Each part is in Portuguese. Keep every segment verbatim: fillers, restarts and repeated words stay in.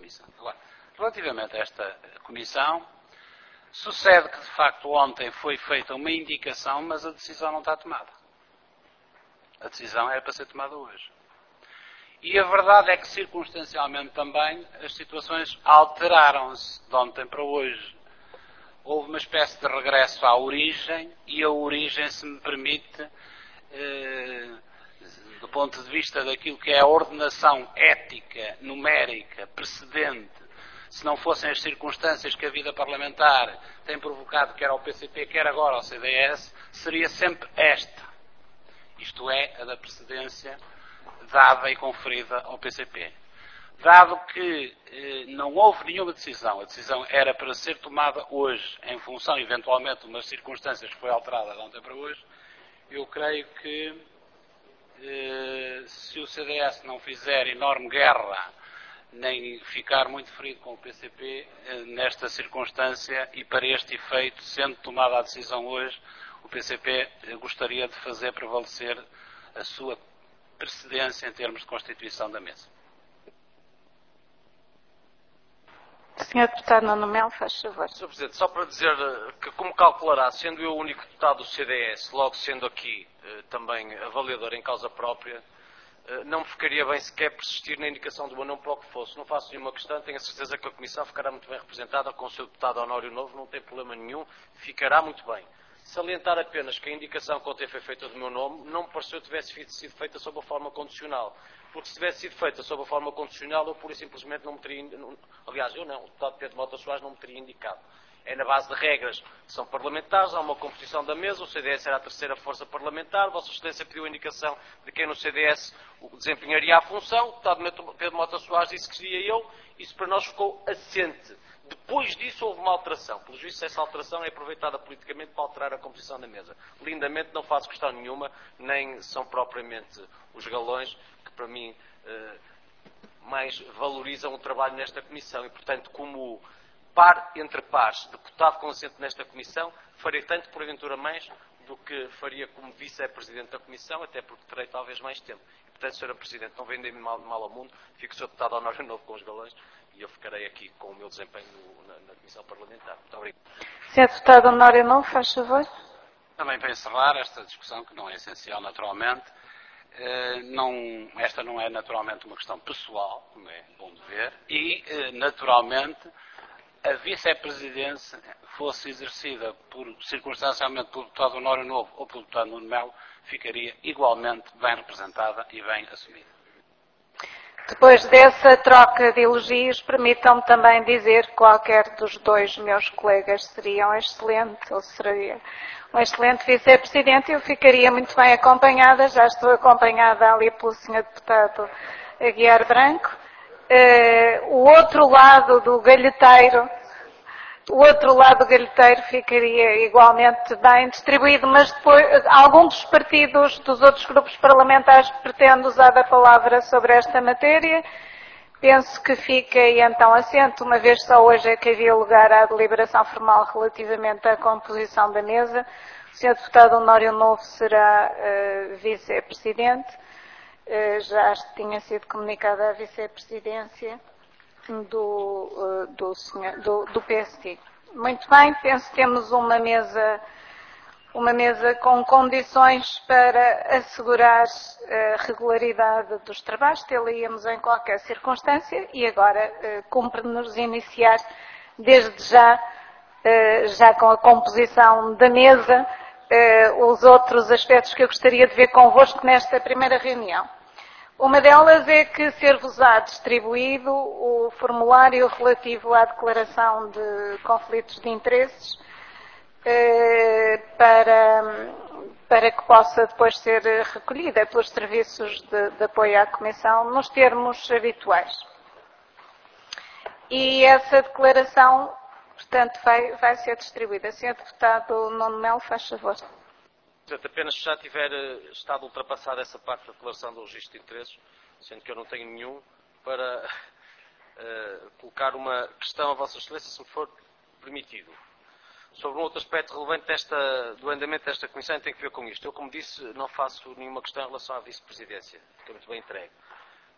comissão. Agora, relativamente a esta comissão, sucede que, de facto, ontem foi feita uma indicação, mas a decisão não está tomada. A decisão era para ser tomada hoje. E a verdade é que, circunstancialmente também, as situações alteraram-se de ontem para hoje. Houve uma espécie de regresso à origem, e a origem, se me permite, eh, do ponto de vista daquilo que é a ordenação ética, numérica, precedente, se não fossem as circunstâncias que a vida parlamentar tem provocado, quer ao P C P, quer agora ao C D S, seria sempre esta. Isto é, a da precedência dada e conferida ao P C P. Dado que eh, não houve nenhuma decisão, a decisão era para ser tomada hoje, em função, eventualmente, de umas circunstâncias que foi alterada de ontem para hoje, eu creio que eh, se o C D S não fizer enorme guerra, nem ficar muito ferido com o P C P, eh, nesta circunstância e para este efeito, sendo tomada a decisão hoje, o P C P eh, gostaria de fazer prevalecer a sua precedência em termos de constituição da mesa. senhor Deputado Nuno Melo, faz favor. senhor Presidente, só para dizer que, como calculará, sendo eu o único deputado do C D S, logo sendo aqui eh, também avaliador em causa própria, eh, não me ficaria bem sequer persistir na indicação do meu nome para o que fosse. Não faço nenhuma questão, tenho a certeza que a Comissão ficará muito bem representada com o seu deputado Honório Novo, não tem problema nenhum, ficará muito bem. Salientar apenas que a indicação que ontem foi feita do meu nome não me pareceu que tivesse sido feita sob a forma condicional. Porque se tivesse sido feita sob a forma condicional, eu pura e simplesmente não me teria... Não, aliás, eu não, o deputado Pedro Mota Soares não me teria indicado. É na base de regras que são parlamentares, há uma composição da mesa, o C D S era a terceira força parlamentar, Vossa Excelência pediu a indicação de quem no C D S desempenharia a função, o deputado Pedro Mota Soares disse que seria eu, isso para nós ficou assente. Depois disso houve uma alteração. Pelos vistos, essa alteração é aproveitada politicamente para alterar a composição da mesa. Lindamente, não faço questão nenhuma, nem são propriamente os galões que, para mim, eh, mais valorizam o trabalho nesta comissão. E, portanto, como par entre pares, deputado com assento nesta comissão, farei tanto, porventura, mais do que faria como vice-presidente da comissão, até porque terei talvez mais tempo. E, portanto, senhora Presidente, não vendem-me mal, mal ao mundo, fico o senhor deputado Honório Novo com os galões, e eu ficarei aqui com o meu desempenho na, na Comissão Parlamentar. Muito obrigado. senhor Deputado Honório Novo, faz favor. Também para encerrar esta discussão, que não é essencial naturalmente, eh, não, esta não é naturalmente uma questão pessoal, como é bom de ver, e eh, naturalmente a vice-presidência fosse exercida por, circunstancialmente pelo deputado Honório Novo ou pelo deputado Nuno Melo, ficaria igualmente bem representada e bem assumida. Depois dessa troca de elogios, permitam-me também dizer que qualquer dos dois meus colegas seria um excelente, ou seria um excelente vice-presidente, e eu ficaria muito bem acompanhada, já estou acompanhada ali pelo senhor Deputado Aguiar Branco. Uh, o outro lado do galheteiro, o outro lado do galheteiro ficaria igualmente bem distribuído, mas depois algum dos partidos dos outros grupos parlamentares pretende usar a palavra sobre esta matéria. Penso que fica e então assento, uma vez só hoje é que havia lugar à deliberação formal relativamente à composição da mesa. O senhor Deputado Honório Novo será uh, vice-presidente. Uh, já tinha sido comunicada a vice-presidência do, uh, do, senhor, do, do P S T. Muito bem, penso que temos uma mesa, uma mesa com condições para assegurar a regularidade dos trabalhos, tê-la-íamos em qualquer circunstância, e agora uh, cumpre-nos iniciar desde já, uh, já com a composição da mesa, uh, os outros aspectos que eu gostaria de ver convosco nesta primeira reunião. Uma delas é que ser-vos-á distribuído o formulário relativo à declaração de conflitos de interesses eh, para, para que possa depois ser recolhida pelos serviços de, de apoio à Comissão nos termos habituais. E essa declaração, portanto, vai, vai ser distribuída. senhor Deputado Nuno Melo, faz favor. Apenas se já tiver estado ultrapassada essa parte da declaração do registro de interesses, sendo que eu não tenho nenhum, para uh, colocar uma questão a Vossa Excelência, se me for permitido. Sobre um outro aspecto relevante desta, do andamento desta Comissão, tem que ver com isto. Eu, como disse, não faço nenhuma questão em relação à Vice-Presidência, fica muito bem entregue.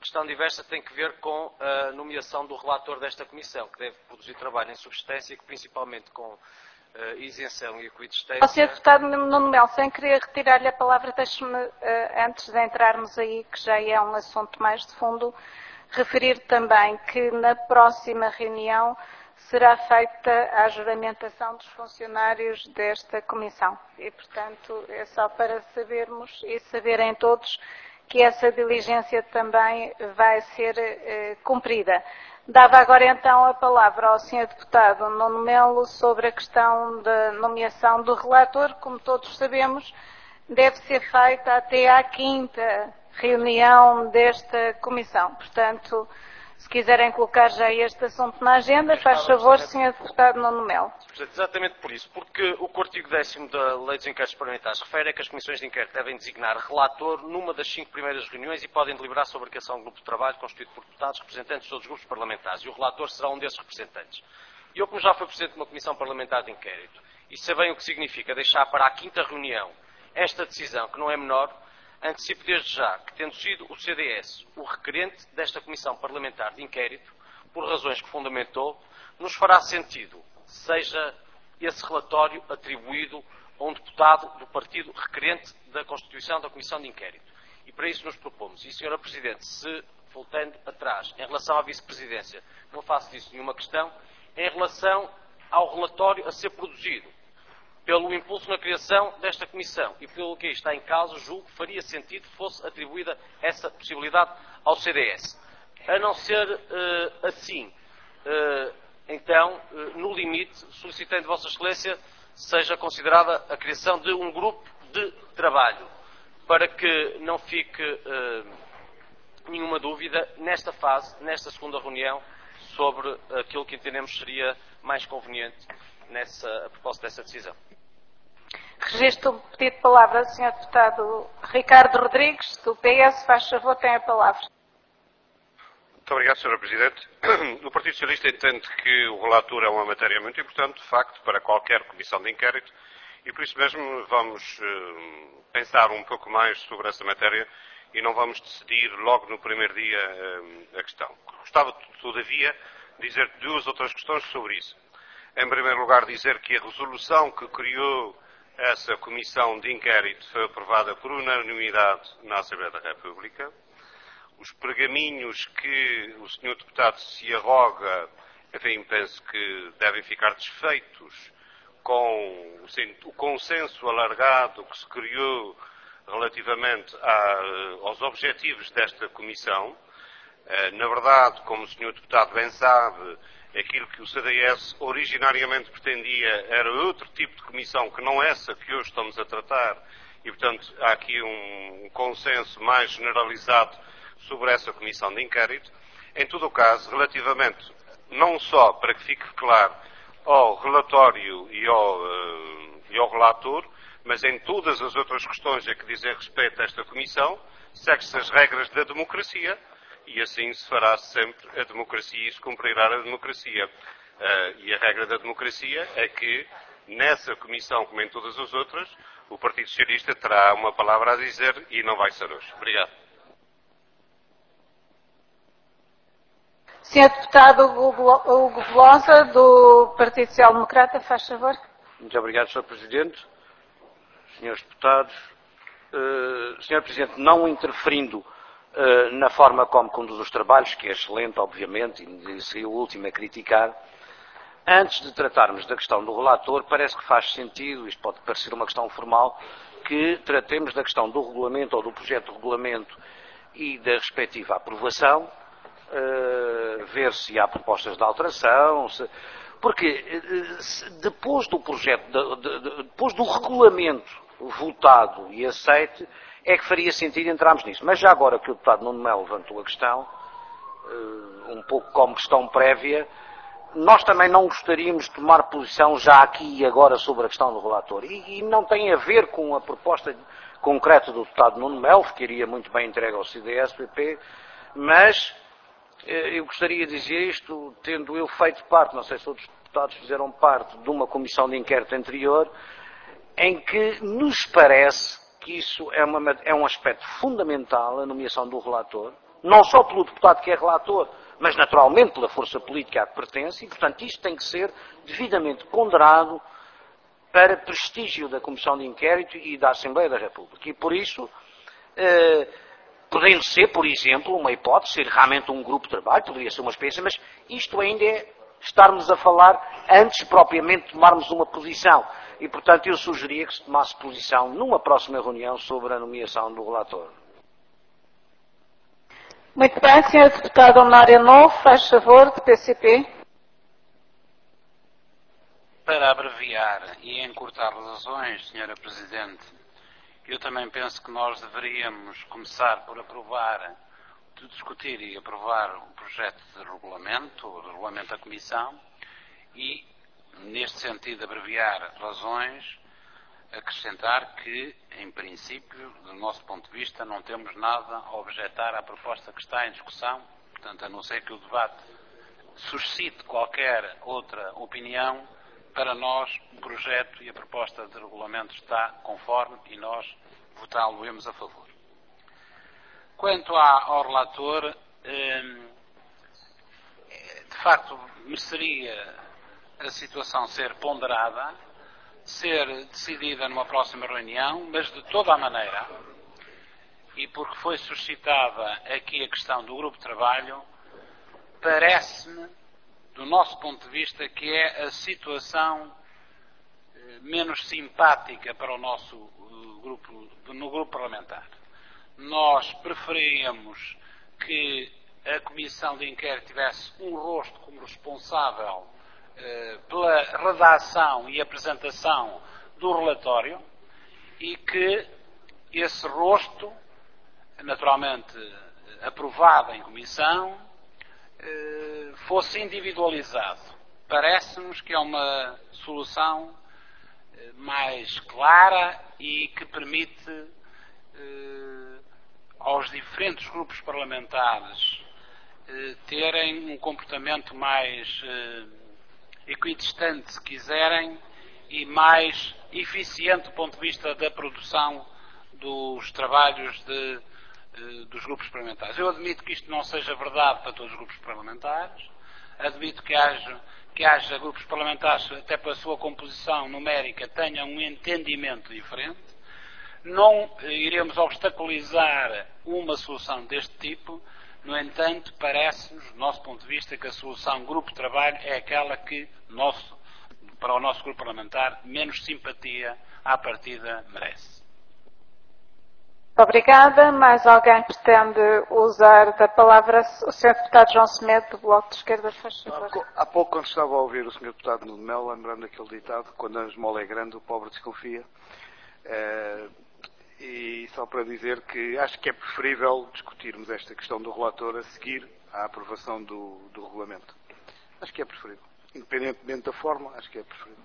questão diversa tem que ver com a nomeação do relator desta comissão, que deve produzir trabalho em substância e que, principalmente com uh, isenção e equidistância... senhor Deputado Nuno Melo, sem querer retirar-lhe a palavra, deixe-me, uh, antes de entrarmos aí, que já é um assunto mais de fundo, referir também que na próxima reunião será feita a juramentação dos funcionários desta comissão. E, portanto, é só para sabermos e saberem todos que essa diligência também vai ser eh, cumprida. Dava agora então a palavra ao senhor Deputado Nuno Melo sobre a questão da nomeação do relator. Como todos sabemos, deve ser feita até à quinta reunião desta comissão. Portanto, se quiserem colocar já este assunto na agenda, faz favor, senhor Deputado Nuno Melo. Exatamente por isso, porque o artigo décimo da Lei dos Inquéritos Parlamentares refere a que as comissões de inquérito devem designar relator numa das cinco primeiras reuniões e podem deliberar sobre a criação de um grupo de trabalho constituído por deputados, representantes de todos os grupos parlamentares, e o relator será um desses representantes. E eu, como já fui presidente de uma comissão parlamentar de inquérito, e sei bem o que significa deixar para a quinta reunião esta decisão, que não é menor, antecipo desde já que, tendo sido o C D S o requerente desta comissão parlamentar de inquérito, por razões que fundamentou, nos fará sentido seja esse relatório atribuído a um deputado do partido requerente da constituição da comissão de inquérito. E para isso nos propomos. E, senhora Presidente, se, voltando atrás, em relação à vice-presidência, não faço disso nenhuma questão, em relação ao relatório a ser produzido, pelo impulso na criação desta comissão e pelo que está em causa, julgo que faria sentido que fosse atribuída essa possibilidade ao C D S. A não ser uh, assim, uh, então, uh, no limite, solicitando de Vossa Excelência, seja considerada a criação de um grupo de trabalho, para que não fique uh, nenhuma dúvida, nesta fase, nesta segunda reunião, sobre aquilo que entendemos seria mais conveniente nessa, a propósito dessa decisão. Registro o pedido de palavra do senhor Deputado Ricardo Rodrigues, do P S. Faz favor, tem a palavra. Muito obrigado, senhora Presidente. O Partido Socialista entende que o relator é uma matéria muito importante, de facto, para qualquer comissão de inquérito, e por isso mesmo vamos uh, pensar um pouco mais sobre essa matéria e não vamos decidir logo no primeiro dia uh, a questão. Gostava, todavia, de dizer duas outras questões sobre isso. Em primeiro lugar, dizer que a resolução que criou essa comissão de inquérito foi aprovada por unanimidade na Assembleia da República. Os pergaminhos que o senhor Deputado se arroga, enfim, penso que devem ficar desfeitos com o consenso alargado que se criou relativamente a, aos objetivos desta comissão. Na verdade, como o senhor Deputado bem sabe, aquilo que o C D S originariamente pretendia era outro tipo de comissão que não essa que hoje estamos a tratar e, portanto, há aqui um consenso mais generalizado sobre essa comissão de inquérito. Em todo o caso, relativamente, não só para que fique claro ao relatório e ao, uh, e ao relator, mas em todas as outras questões a que dizem respeito a esta comissão, segue-se as regras da democracia, e assim se fará sempre a democracia e se cumprirá a democracia. Uh, e a regra da democracia é que, nessa comissão, como em todas as outras, o Partido Socialista terá uma palavra a dizer e não vai ser hoje. Obrigado. senhor Deputado Hugo Velosa, do Partido Social Democrata, faz favor. Muito obrigado, senhor Presidente. Senhores Deputados, uh, senhor Presidente, não interferindo uh, na forma como conduz os trabalhos, que é excelente, obviamente, e seria o último a criticar, antes de tratarmos da questão do relator, parece que faz sentido, isto pode parecer uma questão formal, que tratemos da questão do regulamento ou do projeto de regulamento e da respectiva aprovação, uh, ver se há propostas de alteração, se, porque uh, se, depois do projeto, de, de, de, depois do regulamento votado e aceite, é que faria sentido entrarmos nisso. Mas já agora que o deputado Nuno Melo levantou a questão, uh, um pouco como questão prévia, nós também não gostaríamos de tomar posição já aqui e agora sobre a questão do relator. E, e não tem a ver com a proposta concreta do deputado Nuno Melo, que iria muito bem entregue ao C D S P P, mas eh, eu gostaria de dizer isto, tendo eu feito parte, não sei se outros deputados fizeram parte de uma comissão de inquérito anterior, em que nos parece que isso é, uma, é um aspecto fundamental, a nomeação do relator, não só pelo deputado que é relator, mas naturalmente pela força política a que pertence, e portanto isto tem que ser devidamente ponderado para prestígio da Comissão de Inquérito e da Assembleia da República. E por isso, eh, podendo ser, por exemplo, uma hipótese, ser realmente um grupo de trabalho, poderia ser uma experiência, mas isto ainda é estarmos a falar antes propriamente de tomarmos uma posição. E, portanto, eu sugeria que se tomasse posição numa próxima reunião sobre a nomeação do relator. Muito bem, senhor Deputado Honorário Novo, faz favor, do P C P. Para abreviar e encurtar razões, senhora Presidente, eu também penso que nós deveríamos começar por aprovar, de discutir e aprovar o projeto de regulamento, o regulamento da Comissão, e, neste sentido, abreviar razões, acrescentar que, em princípio, do nosso ponto de vista, não temos nada a objetar à proposta que está em discussão, portanto, a não ser que o debate suscite qualquer outra opinião, para nós o projeto e a proposta de regulamento está conforme e nós votá-lo-emos a favor. Quanto ao relator, de facto mereceria a situação ser ponderada, ser decidida numa próxima reunião, mas de toda a maneira, e porque foi suscitada aqui a questão do grupo de trabalho, parece-me, do nosso ponto de vista, que é a situação menos simpática para o nosso grupo, no grupo parlamentar. Nós preferíamos que a Comissão de Inquérito tivesse um rosto como responsável eh, pela redação e apresentação do relatório e que esse rosto, naturalmente aprovado em Comissão, eh, fosse individualizado. Parece-nos que é uma solução eh, mais clara e que permite eh, aos diferentes grupos parlamentares eh, terem um comportamento mais eh, equidistante, se quiserem, e mais eficiente do ponto de vista da produção dos trabalhos de, eh, dos grupos parlamentares. Eu admito que isto não seja verdade para todos os grupos parlamentares, admito que haja, que haja grupos parlamentares, até pela sua composição numérica, tenham um entendimento diferente. Não iremos obstaculizar uma solução deste tipo, no entanto, parece-nos, do nosso ponto de vista, que a solução grupo de trabalho é aquela que, nosso, para o nosso grupo parlamentar, menos simpatia à partida merece. Obrigada. Mais alguém pretende usar da palavra? O senhor Deputado João Semedo, do Bloco de Esquerda, faz favor. Há pouco, quando estava a ouvir o senhor Deputado Nuno Melo, lembrando aquele ditado, quando a esmola é grande, o pobre desconfia. Eh, e só para dizer que acho que é preferível discutirmos esta questão do relator a seguir à aprovação do, do regulamento. Acho que é preferível. Independentemente da forma, acho que é preferível.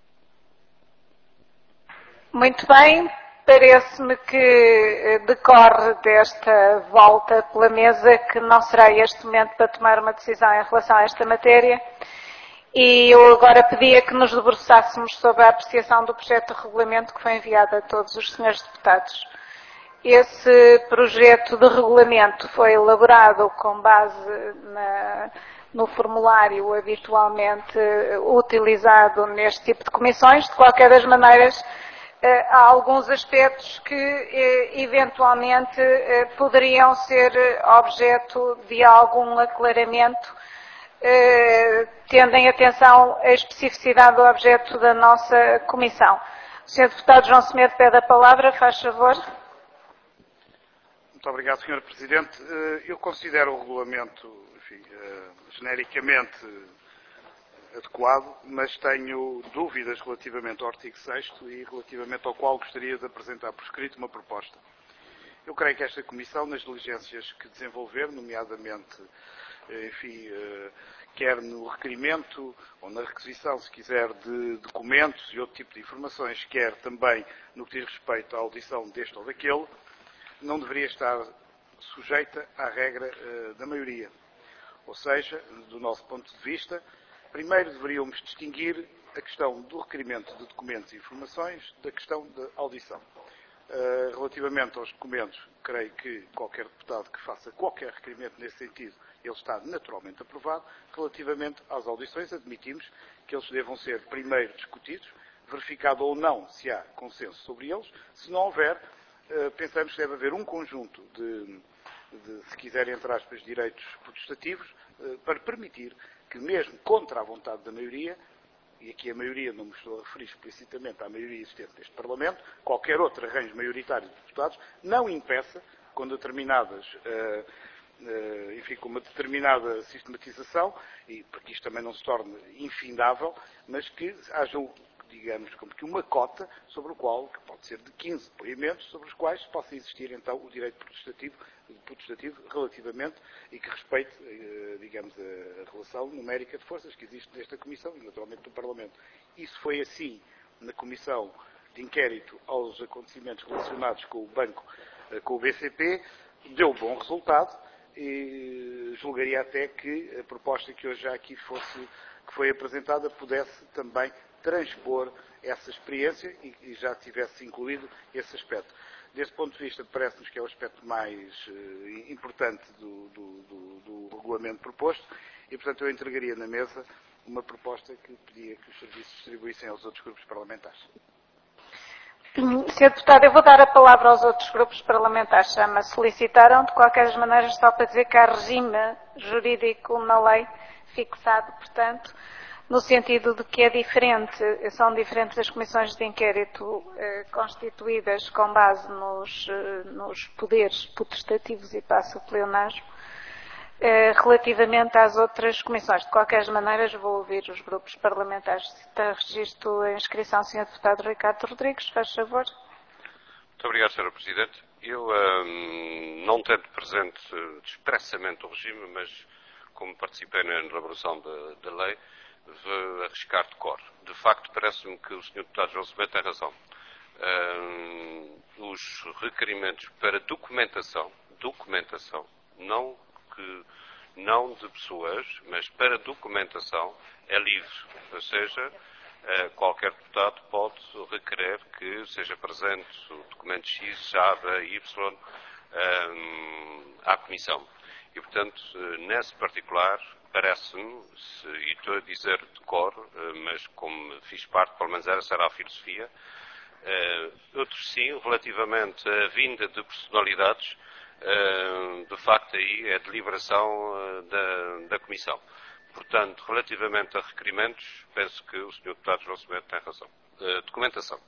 Muito bem. Parece-me que decorre desta volta pela mesa que não será este momento para tomar uma decisão em relação a esta matéria. E eu agora pedia que nos debruçássemos sobre a apreciação do projeto de regulamento que foi enviado a todos os senhores deputados. Esse projeto de regulamento foi elaborado com base na, no formulário habitualmente utilizado neste tipo de comissões. De qualquer das maneiras, há alguns aspectos que eventualmente poderiam ser objeto de algum aclaramento, tendo em atenção a especificidade do objeto da nossa comissão. O senhor Deputado João Semedo pede a palavra, faz favor. Muito obrigado, senhor Presidente. Eu considero o regulamento, enfim, genericamente adequado, mas tenho dúvidas relativamente ao artigo sexto e relativamente ao qual gostaria de apresentar por escrito uma proposta. Eu creio que esta Comissão, nas diligências que desenvolver, nomeadamente, enfim, quer no requerimento ou na requisição, se quiser, de documentos e outro tipo de informações, quer também no que diz respeito à audição deste ou daquele, não deveria estar sujeita à regra da maioria. Ou seja, do nosso ponto de vista, primeiro deveríamos distinguir a questão do requerimento de documentos e informações da questão da audição. Uh, relativamente aos documentos, creio que qualquer deputado que faça qualquer requerimento nesse sentido, ele está naturalmente aprovado. Relativamente às audições, admitimos que eles devam ser primeiro discutidos, verificado ou não se há consenso sobre eles. Se não houver, uh, pensamos que deve haver um conjunto de, de se quiserem, entre aspas, direitos protestativos, uh, para permitir que, mesmo contra a vontade da maioria, e aqui a maioria, não me estou a referir explicitamente à maioria existente deste Parlamento, qualquer outro arranjo maioritário de deputados, não impeça, com determinadas, uh, uh, enfim, com uma determinada sistematização, e para que isto também não se torne infindável, mas que haja, digamos, como que uma cota sobre o qual, que pode ser de quinze depoimentos, sobre os quais possa existir então o direito protestativo, protestativo relativamente e que respeite, digamos, a relação numérica de forças que existe nesta Comissão e naturalmente no Parlamento. Isso foi assim na Comissão de Inquérito aos acontecimentos relacionados com o Banco, com o B C P, deu bom resultado e julgaria até que a proposta que hoje já aqui fosse, que foi apresentada, pudesse também transpor essa experiência e já tivesse incluído esse aspecto. Desse ponto de vista, parece-nos que é o aspecto mais uh, importante do, do, do, do regulamento proposto e, portanto, eu entregaria na mesa uma proposta que pedia que os serviços distribuíssem aos outros grupos parlamentares. senhor Deputado, eu vou dar a palavra aos outros grupos parlamentares. Já me solicitaram, de qualquer maneira, só para dizer que há regime jurídico na lei fixado, portanto, no sentido de que é diferente, são diferentes as comissões de inquérito eh, constituídas com base nos, eh, nos poderes potestativos e passo o pleonasmo, eh, relativamente às outras comissões. De qualquer maneira, vou ouvir os grupos parlamentares. Está registro a inscrição, senhor Deputado Ricardo Rodrigues, faz favor. Muito obrigado, senhora Presidente. Eu, hum, não tendo presente expressamente o regime, mas como participei na elaboração da, da lei, vou arriscar de cor. De facto, parece-me que o senhor Deputado João Semedo tem razão. Um, os requerimentos para documentação, documentação, não, que, não de pessoas, mas para documentação, é livre. Ou seja, uh, qualquer deputado pode requerer que seja presente o documento X, A, Y, um, à Comissão. E, portanto, nesse particular, parece-me, e estou a dizer de cor, mas como fiz parte, pelo menos essa era a filosofia, outros sim, relativamente à vinda de personalidades, de facto aí é deliberação da, da Comissão. Portanto, relativamente a requerimentos, penso que o senhor Deputado João Semedo tem razão. Documentação.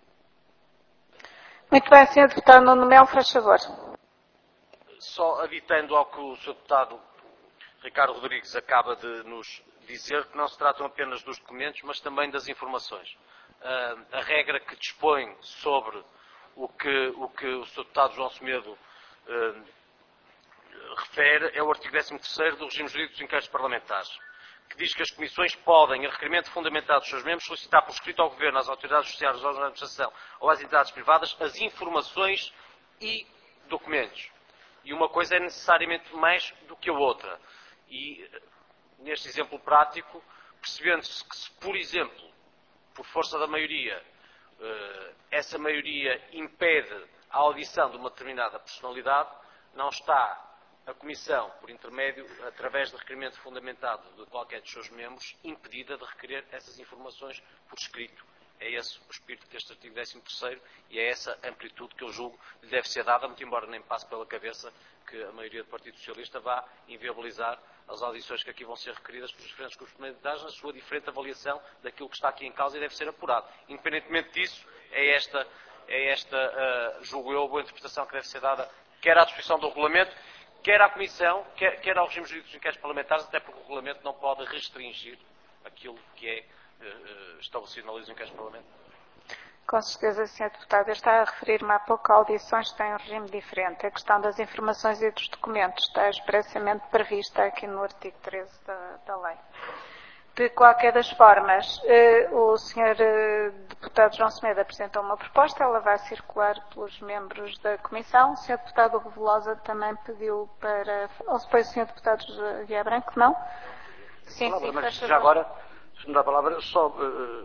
Muito bem, senhor Deputado Nuno Melo, faz favor. Só aditando ao que o senhor Deputado Ricardo Rodrigues acaba de nos dizer, que não se tratam apenas dos documentos, mas também das informações. Uh, a regra que dispõe sobre o que o, que o senhor Deputado João Semedo uh, refere é o artigo décimo terceiro do regime jurídico dos inquéritos parlamentares, que diz que as comissões podem, em requerimento fundamentado dos seus membros, solicitar por escrito ao Governo, às autoridades judiciárias, aos órgãos de administração ou às entidades privadas as informações e documentos. E uma coisa é necessariamente mais do que a outra. E, neste exemplo prático, percebendo-se que se, por exemplo, por força da maioria, essa maioria impede a audição de uma determinada personalidade, não está a Comissão, por intermédio, através de requerimento fundamentado de qualquer dos seus membros, impedida de requerer essas informações por escrito. É esse o espírito deste artigo décimo terceiro e é essa amplitude que eu julgo lhe deve ser dada, muito embora nem passe pela cabeça que a maioria do Partido Socialista vá inviabilizar as audições que aqui vão ser requeridas pelos diferentes grupos parlamentares na sua diferente avaliação daquilo que está aqui em causa e deve ser apurado. Independentemente disso, é esta, é esta uh, julgo eu, a boa interpretação que deve ser dada, quer à disposição do regulamento, quer à Comissão, quer, quer ao regime jurídico dos inquéritos parlamentares, até porque o regulamento não pode restringir aquilo que é uh, estabelecido na lei dos inquéritos parlamentares. Com certeza, senhor Deputado. Eu estava a referir-me há pouco a audições que têm um regime diferente. A questão das informações e dos documentos está expressamente prevista aqui no artigo treze da, da lei. De qualquer das formas, eh, o senhor eh, Deputado João Semedo apresentou uma proposta, ela vai circular pelos membros da Comissão. O senhor Deputado Hugo Velosa também pediu para... Ou se foi o senhor Deputado José Guiá Branco? Não? Sim, palavra, sim, mas faz já favor. agora, se me dá a palavra, só uh,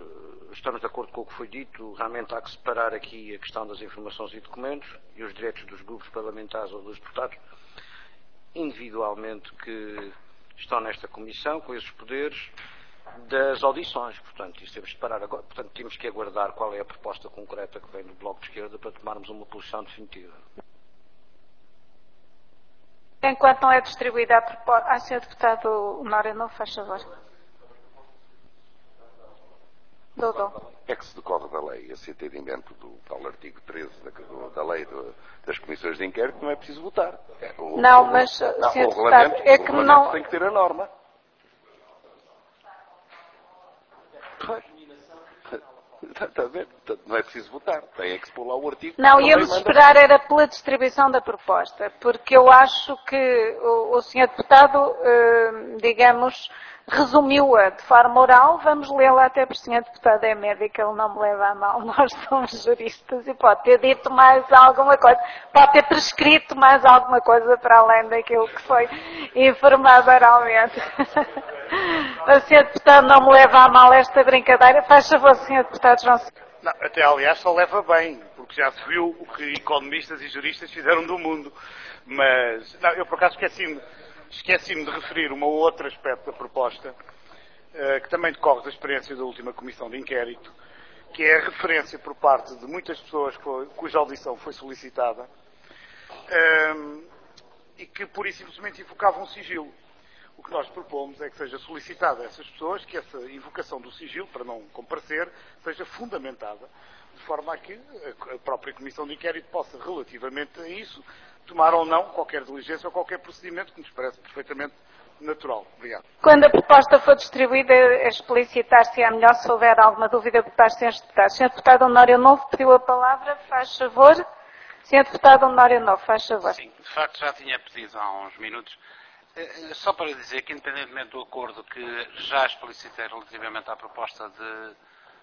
estamos de acordo com o que foi dito. Realmente há que separar aqui a questão das informações e documentos e os direitos dos grupos parlamentares ou dos deputados individualmente que estão nesta comissão, com esses poderes, das audições. Portanto, isso temos de separar agora. Portanto, temos que aguardar qual é a proposta concreta que vem do Bloco de Esquerda para tomarmos uma posição definitiva. Enquanto não é distribuída a proposta... Ah, senhor Deputado Honório, não faz favor. Dodô. É que se decorre da lei, esse entendimento do tal artigo treze da, da lei do, das comissões de inquérito, não é preciso votar. É, o, não, o, mas, não, senhor o regulamento, Deputado, é que o regulamento não... tem que ter a norma. Está a ver? Portanto, não é preciso votar. Tem é que se pôr lá o artigo. Não, íamos esperar era pela distribuição da proposta, porque eu acho que o, o senhor Deputado, eh, digamos, resumiu-a de forma oral. Vamos lê-la até porque o senhor Deputado é médico, ele não me leva a mal. Nós somos juristas e pode ter dito mais alguma coisa, pode ter prescrito mais alguma coisa para além daquilo que foi informado oralmente. O senhor Deputado não me leva a mal esta brincadeira. Faz favor, senhor Deputado João Silva. Não, até aliás só leva bem, porque já se viu o que economistas e juristas fizeram do mundo. Mas, não, eu por acaso esqueci-me esqueci-me de referir um outro aspecto da proposta, uh, que também decorre da experiência da última comissão de inquérito, que é a referência por parte de muitas pessoas cuja audição foi solicitada, um, e que pura e simplesmente invocavam sigilo. O que nós propomos é que seja solicitada a essas pessoas que essa invocação do sigilo, para não comparecer, seja fundamentada, de forma a que a própria Comissão de Inquérito possa, relativamente a isso, tomar ou não qualquer diligência ou qualquer procedimento que nos parece perfeitamente natural. Obrigado. Quando a proposta for distribuída, explicitar-se é melhor. Se houver alguma dúvida, votar senhores deputados. senhor Deputado Honório Novo pediu a palavra, faz favor. senhor Deputado Honório Novo, faz favor. Sim, de facto já tinha pedido há uns minutos. Só para dizer que, independentemente do acordo que já explicitei relativamente à proposta de,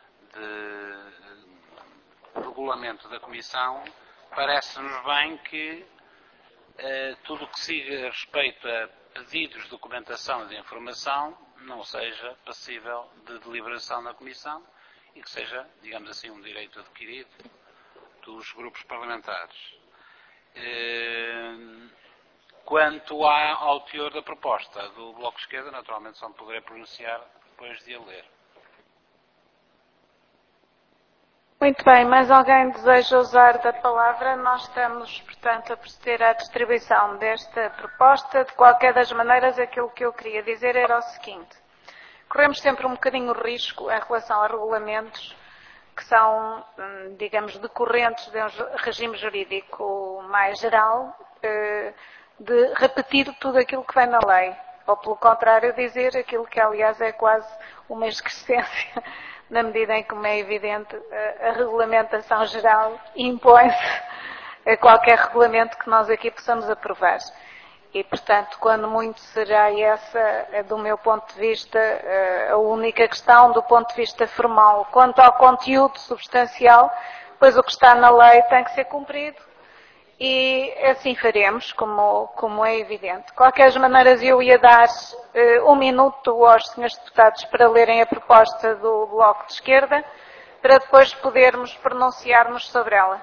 de regulamento da Comissão, parece-nos bem que eh, tudo o que siga respeito a pedidos de documentação e de informação não seja passível de deliberação na Comissão e que seja, digamos assim, um direito adquirido dos grupos parlamentares. Eh, Quanto ao teor da proposta do Bloco de Esquerda, naturalmente só me poderei pronunciar depois de a ler. Muito bem, mais alguém deseja usar da palavra? Nós estamos, portanto, a proceder à distribuição desta proposta. De qualquer das maneiras, aquilo que eu queria dizer era o seguinte. Corremos sempre um bocadinho o risco em relação a regulamentos que são, digamos, decorrentes de um regime jurídico mais geral, de repetir tudo aquilo que vem na lei, ou pelo contrário dizer aquilo que aliás é quase uma excrescência, na medida em que, como é evidente, a, a regulamentação geral impõe-se a qualquer regulamento que nós aqui possamos aprovar. E, portanto, quando muito será essa, do meu ponto de vista, a única questão do ponto de vista formal. Quanto ao conteúdo substancial, pois o que está na lei tem que ser cumprido. E assim faremos, como, como é evidente. De qualquer maneira, eu ia dar uh, um minuto aos senhores deputados para lerem a proposta do Bloco de Esquerda, para depois podermos pronunciarmos sobre ela.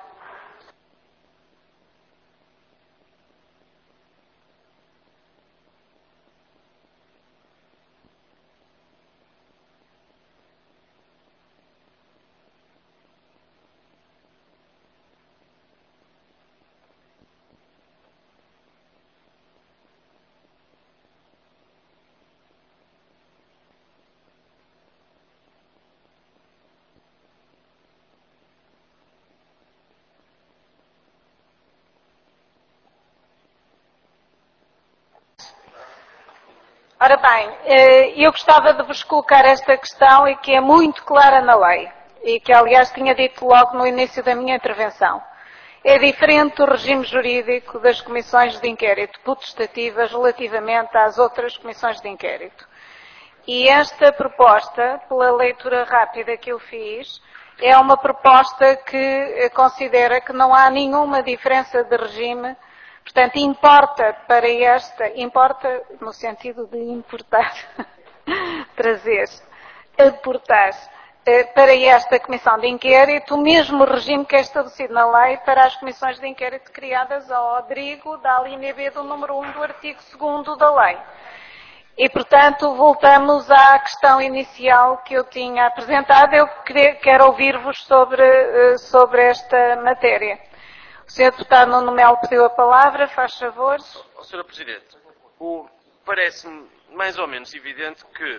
Ora bem, eu gostava de vos colocar esta questão e que é muito clara na lei e que aliás tinha dito logo no início da minha intervenção. É diferente o regime jurídico das comissões de inquérito potestativas relativamente às outras comissões de inquérito. E esta proposta, pela leitura rápida que eu fiz, é uma proposta que considera que não há nenhuma diferença de regime. Portanto, importa para esta, importa no sentido de importar, trazer, aportar, para esta comissão de inquérito o mesmo regime que é estabelecido na lei para as comissões de inquérito criadas ao abrigo da alínea B do número um do artigo segundo da lei. E, portanto, voltamos à questão inicial que eu tinha apresentado. Eu quero ouvir-vos sobre, sobre esta matéria. O senhor Deputado Nuno Melo pediu a palavra, faz favor. Oh, senhora Presidente, parece-me mais ou menos evidente que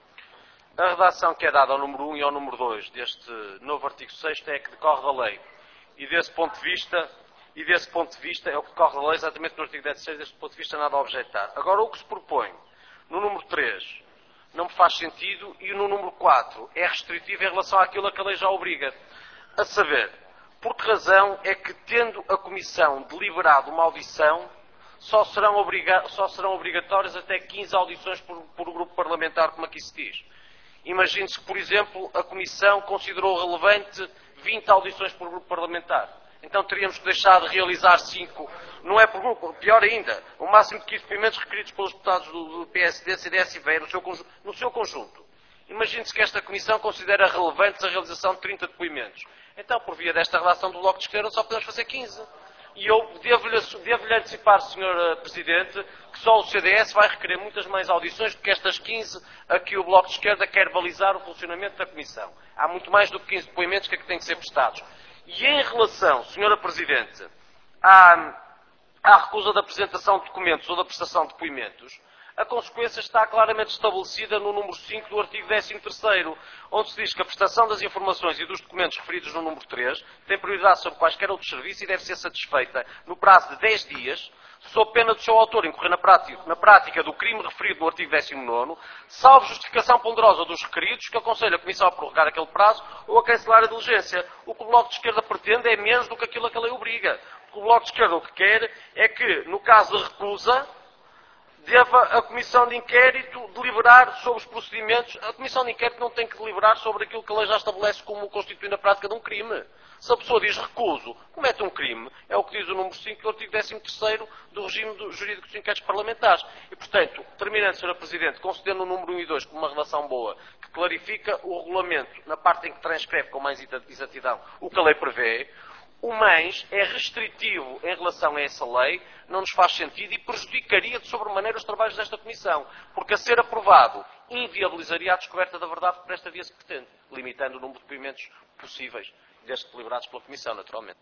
a redação que é dada ao número um e ao número dois deste novo artigo sexto é que decorre da lei. E desse ponto de vista, e desse ponto de vista é o que decorre da lei exatamente no artigo dezesseis, deste ponto de vista nada a objetar. Agora, o que se propõe no número três não me faz sentido e no número quatro é restritivo em relação àquilo a que a lei já obriga. A saber, por que razão é que, tendo a Comissão deliberado uma audição, só serão, obriga só serão obrigatórias até quinze audições por, por grupo parlamentar, como aqui se diz? Imagine-se que, por exemplo, a Comissão considerou relevante vinte audições por grupo parlamentar. Então teríamos que deixar de realizar cinco, não é por grupo, pior ainda, o máximo de quinze depoimentos requeridos pelos deputados do, do P S D, C D S e V E no seu, no seu conjunto. Imagine-se que esta Comissão considera relevantes a realização de trinta depoimentos. Então, por via desta relação do Bloco de Esquerda, só podemos fazer quinze. E eu devo-lhe devo antecipar, senhor Presidente, que só o C D S vai requerer muitas mais audições do que estas quinze a que o Bloco de Esquerda quer balizar o funcionamento da Comissão. Há muito mais do que quinze depoimentos que, é que têm que ser prestados. E em relação, senhora Presidente, à, à recusa da apresentação de documentos ou da prestação de depoimentos, a consequência está claramente estabelecida no número cinco do artigo décimo terceiro, onde se diz que a prestação das informações e dos documentos referidos no número três tem prioridade sobre quaisquer outros serviços e deve ser satisfeita no prazo de dez dias, sob pena do seu autor incorrer na prática, na prática do crime referido no artigo décimo nono, salvo justificação ponderosa dos requeridos, que aconselha a Comissão a prorrogar aquele prazo ou a cancelar a diligência. O que o Bloco de Esquerda pretende é menos do que aquilo a que a lei obriga. O Bloco de Esquerda o que quer é que, no caso de recusa, deva a Comissão de Inquérito deliberar sobre os procedimentos. A Comissão de Inquérito não tem que deliberar sobre aquilo que a lei já estabelece como constituindo a prática de um crime. Se a pessoa diz recuso, comete um crime, é o que diz o número cinco do artigo décimo terceiro do regime do jurídico dos inquéritos parlamentares. E, portanto, terminando, senhora Presidente, concedendo o número um e dois como uma relação boa, que clarifica o regulamento na parte em que transcreve com mais exatidão o que a lei prevê, o mais é restritivo em relação a essa lei, não nos faz sentido e prejudicaria de sobremaneira os trabalhos desta Comissão, porque a ser aprovado inviabilizaria a descoberta da verdade que por esta via se pretende, limitando o número de depoimentos possíveis, desde deliberados pela Comissão, naturalmente.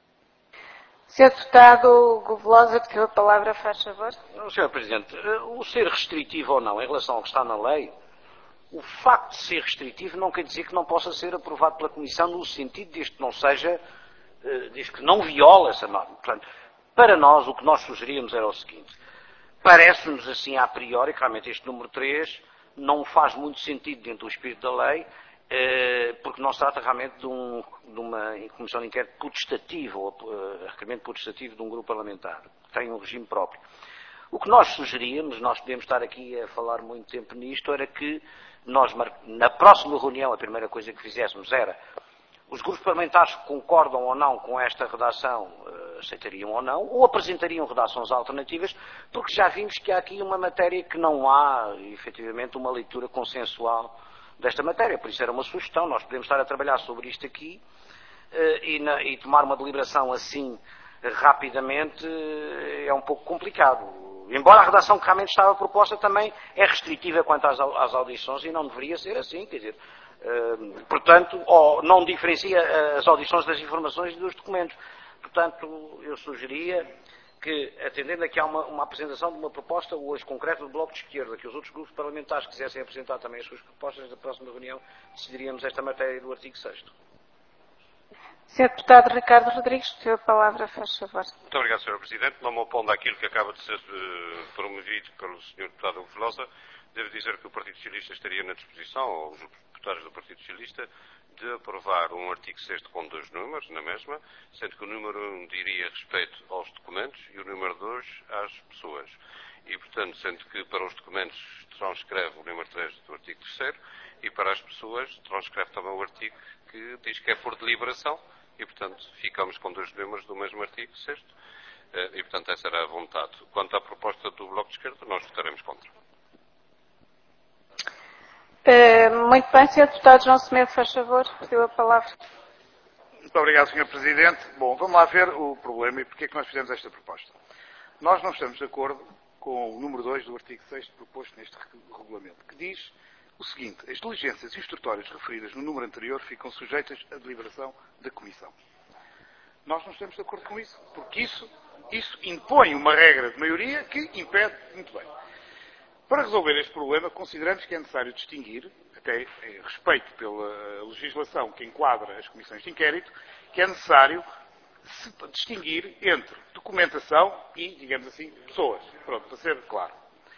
senhor Deputado Govelosa pediu a palavra, faz favor. senhor Presidente, o ser restritivo ou não em relação ao que está na lei, o facto de ser restritivo não quer dizer que não possa ser aprovado pela Comissão no sentido de que não seja, diz que não viola essa norma. Portanto, para nós, o que nós sugeríamos era o seguinte: parece-nos assim a priori que realmente este número três não faz muito sentido dentro do espírito da lei, porque não se trata realmente de, um, de uma comissão de inquérito potestativa, ou uh, requerimento potestativo de um grupo parlamentar, que tem um regime próprio. O que nós sugeríamos, nós podemos estar aqui a falar muito tempo nisto, era que nós, na próxima reunião, a primeira coisa que fizéssemos era: os grupos parlamentares que concordam ou não com esta redação uh, aceitariam ou não, ou apresentariam redações alternativas, porque já vimos que há aqui uma matéria que não há, efetivamente, uma leitura consensual desta matéria. Por isso era uma sugestão, nós podemos estar a trabalhar sobre isto aqui uh, e, na, e tomar uma deliberação assim uh, rapidamente uh, é um pouco complicado. Embora a redação que realmente estava proposta também é restritiva quanto às, às audições e não deveria ser assim, quer dizer, uh, portanto, ou não diferencia as audições das informações e dos documentos. Portanto, eu sugeria que, atendendo aqui a uma, uma apresentação de uma proposta hoje concreta do Bloco de Esquerda, que os outros grupos parlamentares quisessem apresentar também as suas propostas, na próxima reunião decidiríamos esta matéria do artigo sexto. senhor Deputado Ricardo Rodrigues, pediu a palavra, faz favor. Muito obrigado, senhora Presidente. Não me opondo àquilo que acaba de ser uh, promovido pelo senhor Deputado Velosa, devo dizer que o Partido Socialista estaria na disposição, ou os deputados do Partido Socialista, de aprovar um artigo sexto com dois números, na mesma, sendo que o número um diria respeito aos documentos e o número dois às pessoas. E, portanto, sendo que para os documentos transcreve o número três do artigo terceiro e para as pessoas transcreve também o artigo que diz que é por deliberação e, portanto, ficamos com dois números do mesmo artigo sexto e, portanto, essa era a vontade. Quanto à proposta do Bloco de Esquerda, nós votaremos contra. Uh, Muito bem, senhor Deputado João Semedo, faz favor, pediu a palavra. Muito obrigado, senhor Presidente. Bom, vamos lá ver o problema e porque é que nós fizemos esta proposta. Nós não estamos de acordo com o número dois do artigo sexto proposto neste regulamento, que diz o seguinte: as diligências instrutórias referidas no número anterior ficam sujeitas à deliberação da Comissão. Nós não estamos de acordo com isso, porque isso, isso impõe uma regra de maioria que impede. Muito bem. Para resolver este problema, consideramos que é necessário distinguir, até em respeito pela legislação que enquadra as comissões de inquérito, que é necessário se distinguir entre documentação e, digamos assim, pessoas. Pronto, para ser claro.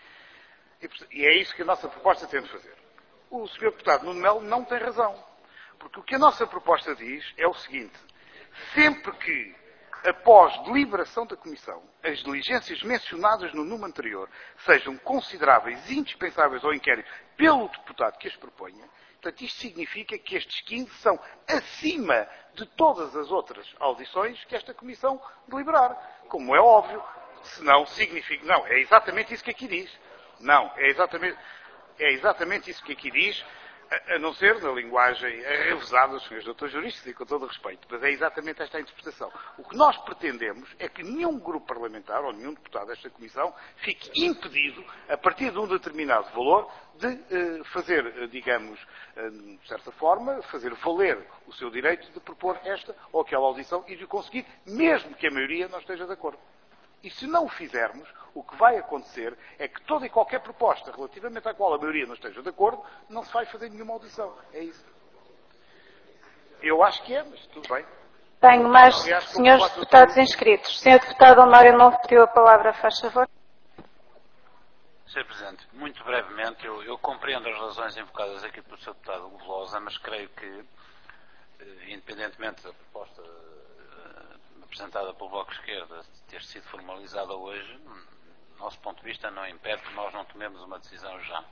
E é isso que a nossa proposta tenta fazer. O senhor Deputado Nuno Melo não tem razão. Porque o que a nossa proposta diz é o seguinte: sempre que, após deliberação da Comissão, as diligências mencionadas no número anterior sejam consideráveis e indispensáveis ao inquérito pelo deputado que as proponha, portanto, isto significa que estes quinze são acima de todas as outras audições que esta Comissão deliberar. Como é óbvio, senão significa... Não, é exatamente isso que aqui diz. Não, é exatamente, é exatamente isso que aqui diz, a não ser na linguagem revezada dos senhores doutores juristas, e com todo o respeito, mas é exatamente esta a interpretação. O que nós pretendemos é que nenhum grupo parlamentar, ou nenhum deputado desta Comissão, fique impedido, a partir de um determinado valor, de eh, fazer, eh, digamos, eh, de certa forma, fazer valer o seu direito de propor esta ou aquela audição e de o conseguir, mesmo que a maioria não esteja de acordo. E se não o fizermos, o que vai acontecer é que toda e qualquer proposta relativamente à qual a maioria não esteja de acordo, não se vai fazer nenhuma audição. É isso. Eu acho que é, mas tudo bem. Tenho mais Aliás, senhores deputados inscritos. Senhor Deputado Honório Novo pediu a palavra, faz favor. senhor Presidente, muito brevemente, eu, eu compreendo as razões invocadas aqui pelo senhor Deputado Velosa, mas creio que, independentemente da proposta apresentada pelo Bloco de Esquerda ter sido formalizada hoje, do nosso ponto de vista não impede que nós não tomemos uma decisão já.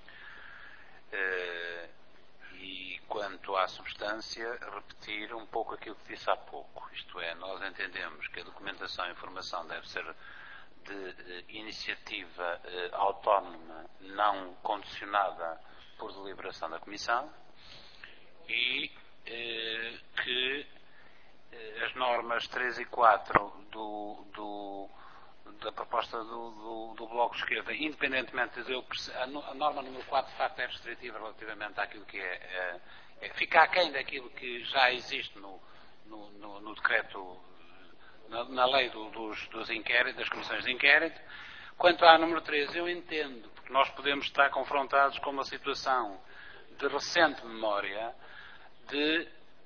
E quanto à substância, repetir um pouco aquilo que disse há pouco. Isto é, nós entendemos que a documentação e informação deve ser de, de iniciativa eh, autónoma, não condicionada por deliberação da Comissão, e eh, que as normas três e quatro do, do, da proposta do, do, do Bloco de Esquerda, independentemente de eu a, a norma número quatro de facto é restritiva relativamente àquilo que é, é, é fica aquém daquilo que já existe no, no, no, no decreto, na, na lei do, dos, dos inquéritos, das comissões de inquérito. Quanto à número três, eu entendo, porque nós podemos estar confrontados com uma situação de recente memória de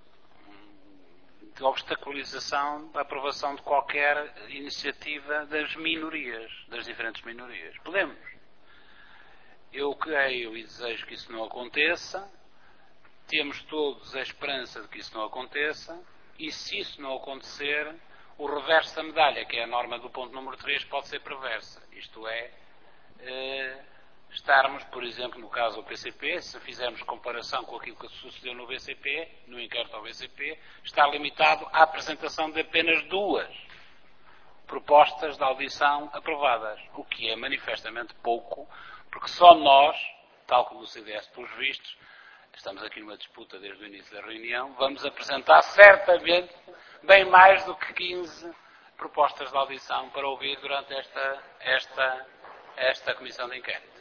de obstaculização da aprovação de qualquer iniciativa das minorias, das diferentes minorias. Podemos. Eu creio e desejo que isso não aconteça, temos todos a esperança de que isso não aconteça, e se isso não acontecer, o reverso da medalha, que é a norma do ponto número três, pode ser perversa. Isto é, eh, estarmos, por exemplo, no caso do P C P, se fizermos comparação com aquilo que sucedeu no B C P, no inquérito ao B C P, está limitado à apresentação de apenas duas propostas de audição aprovadas, o que é manifestamente pouco, porque só nós, tal como o C D S pelos vistos, estamos aqui numa disputa desde o início da reunião, vamos apresentar certamente bem mais do que quinze propostas de audição para ouvir durante esta, esta, esta comissão de inquérito.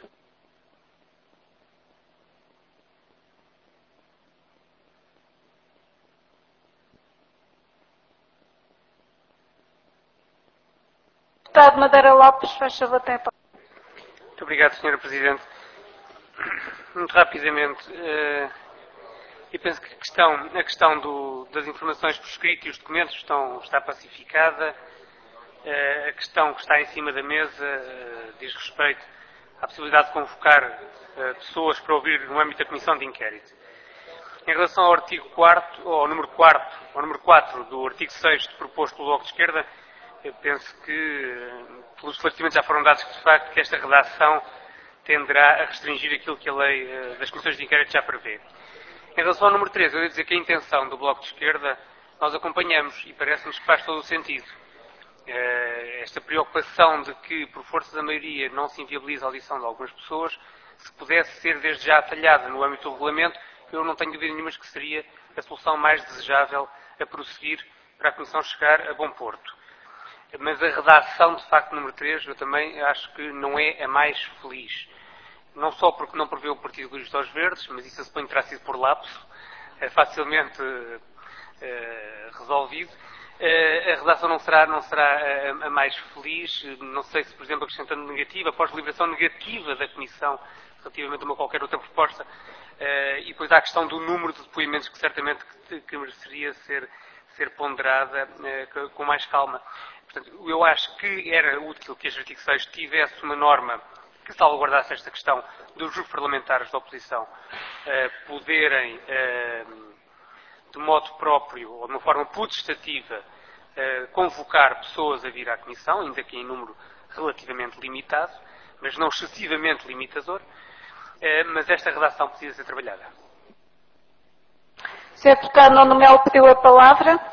Deputado Madeira Lopes, faz favor, tem a palavra. Muito obrigado, senhora Presidente. Muito rapidamente, uh, eu penso que a questão, a questão do, das informações por escrito e os documentos estão, está pacificada. Uh, a questão que está em cima da mesa uh, diz respeito à possibilidade de convocar uh, pessoas para ouvir no âmbito da Comissão de Inquérito. Em relação ao artigo quarto, ou ao número quatro, ao número quatro do artigo sexto proposto pelo Bloco de Esquerda, eu penso que, pelos esclarecimentos já foram dados, que de facto que esta redação tenderá a restringir aquilo que a lei das comissões de inquérito já prevê. Em relação ao número três, eu devo dizer que a intenção do Bloco de Esquerda nós acompanhamos e parece-nos que faz todo o sentido. Esta preocupação de que, por força da maioria, não se inviabiliza a audição de algumas pessoas, se pudesse ser desde já atalhada no âmbito do regulamento, eu não tenho dúvida nenhuma que seria a solução mais desejável a prosseguir para a Comissão chegar a bom porto. Mas a redação, de facto, número três, eu também acho que não é a mais feliz. Não só porque não prevê o Partido Ecologista aos Verdes, mas isso eu suponho que terá sido por lapso, é facilmente é, resolvido. É, a redação não será, não será a, a mais feliz. Não sei se, por exemplo, acrescentando negativa, após deliberação negativa da Comissão relativamente a uma qualquer outra proposta, é, e depois há a questão do número de depoimentos que certamente que, que mereceria ser, ser ponderada é, com mais calma. Portanto, eu acho que era útil que este artigo seis tivesse uma norma que salvaguardasse esta questão dos grupos parlamentares da oposição eh, poderem, eh, de modo próprio ou de uma forma putestativa, eh, convocar pessoas a vir à Comissão, ainda que em número relativamente limitado, mas não excessivamente limitador, eh, mas esta redação precisa ser trabalhada. senhor Deputado Nuno Melo pediu a palavra.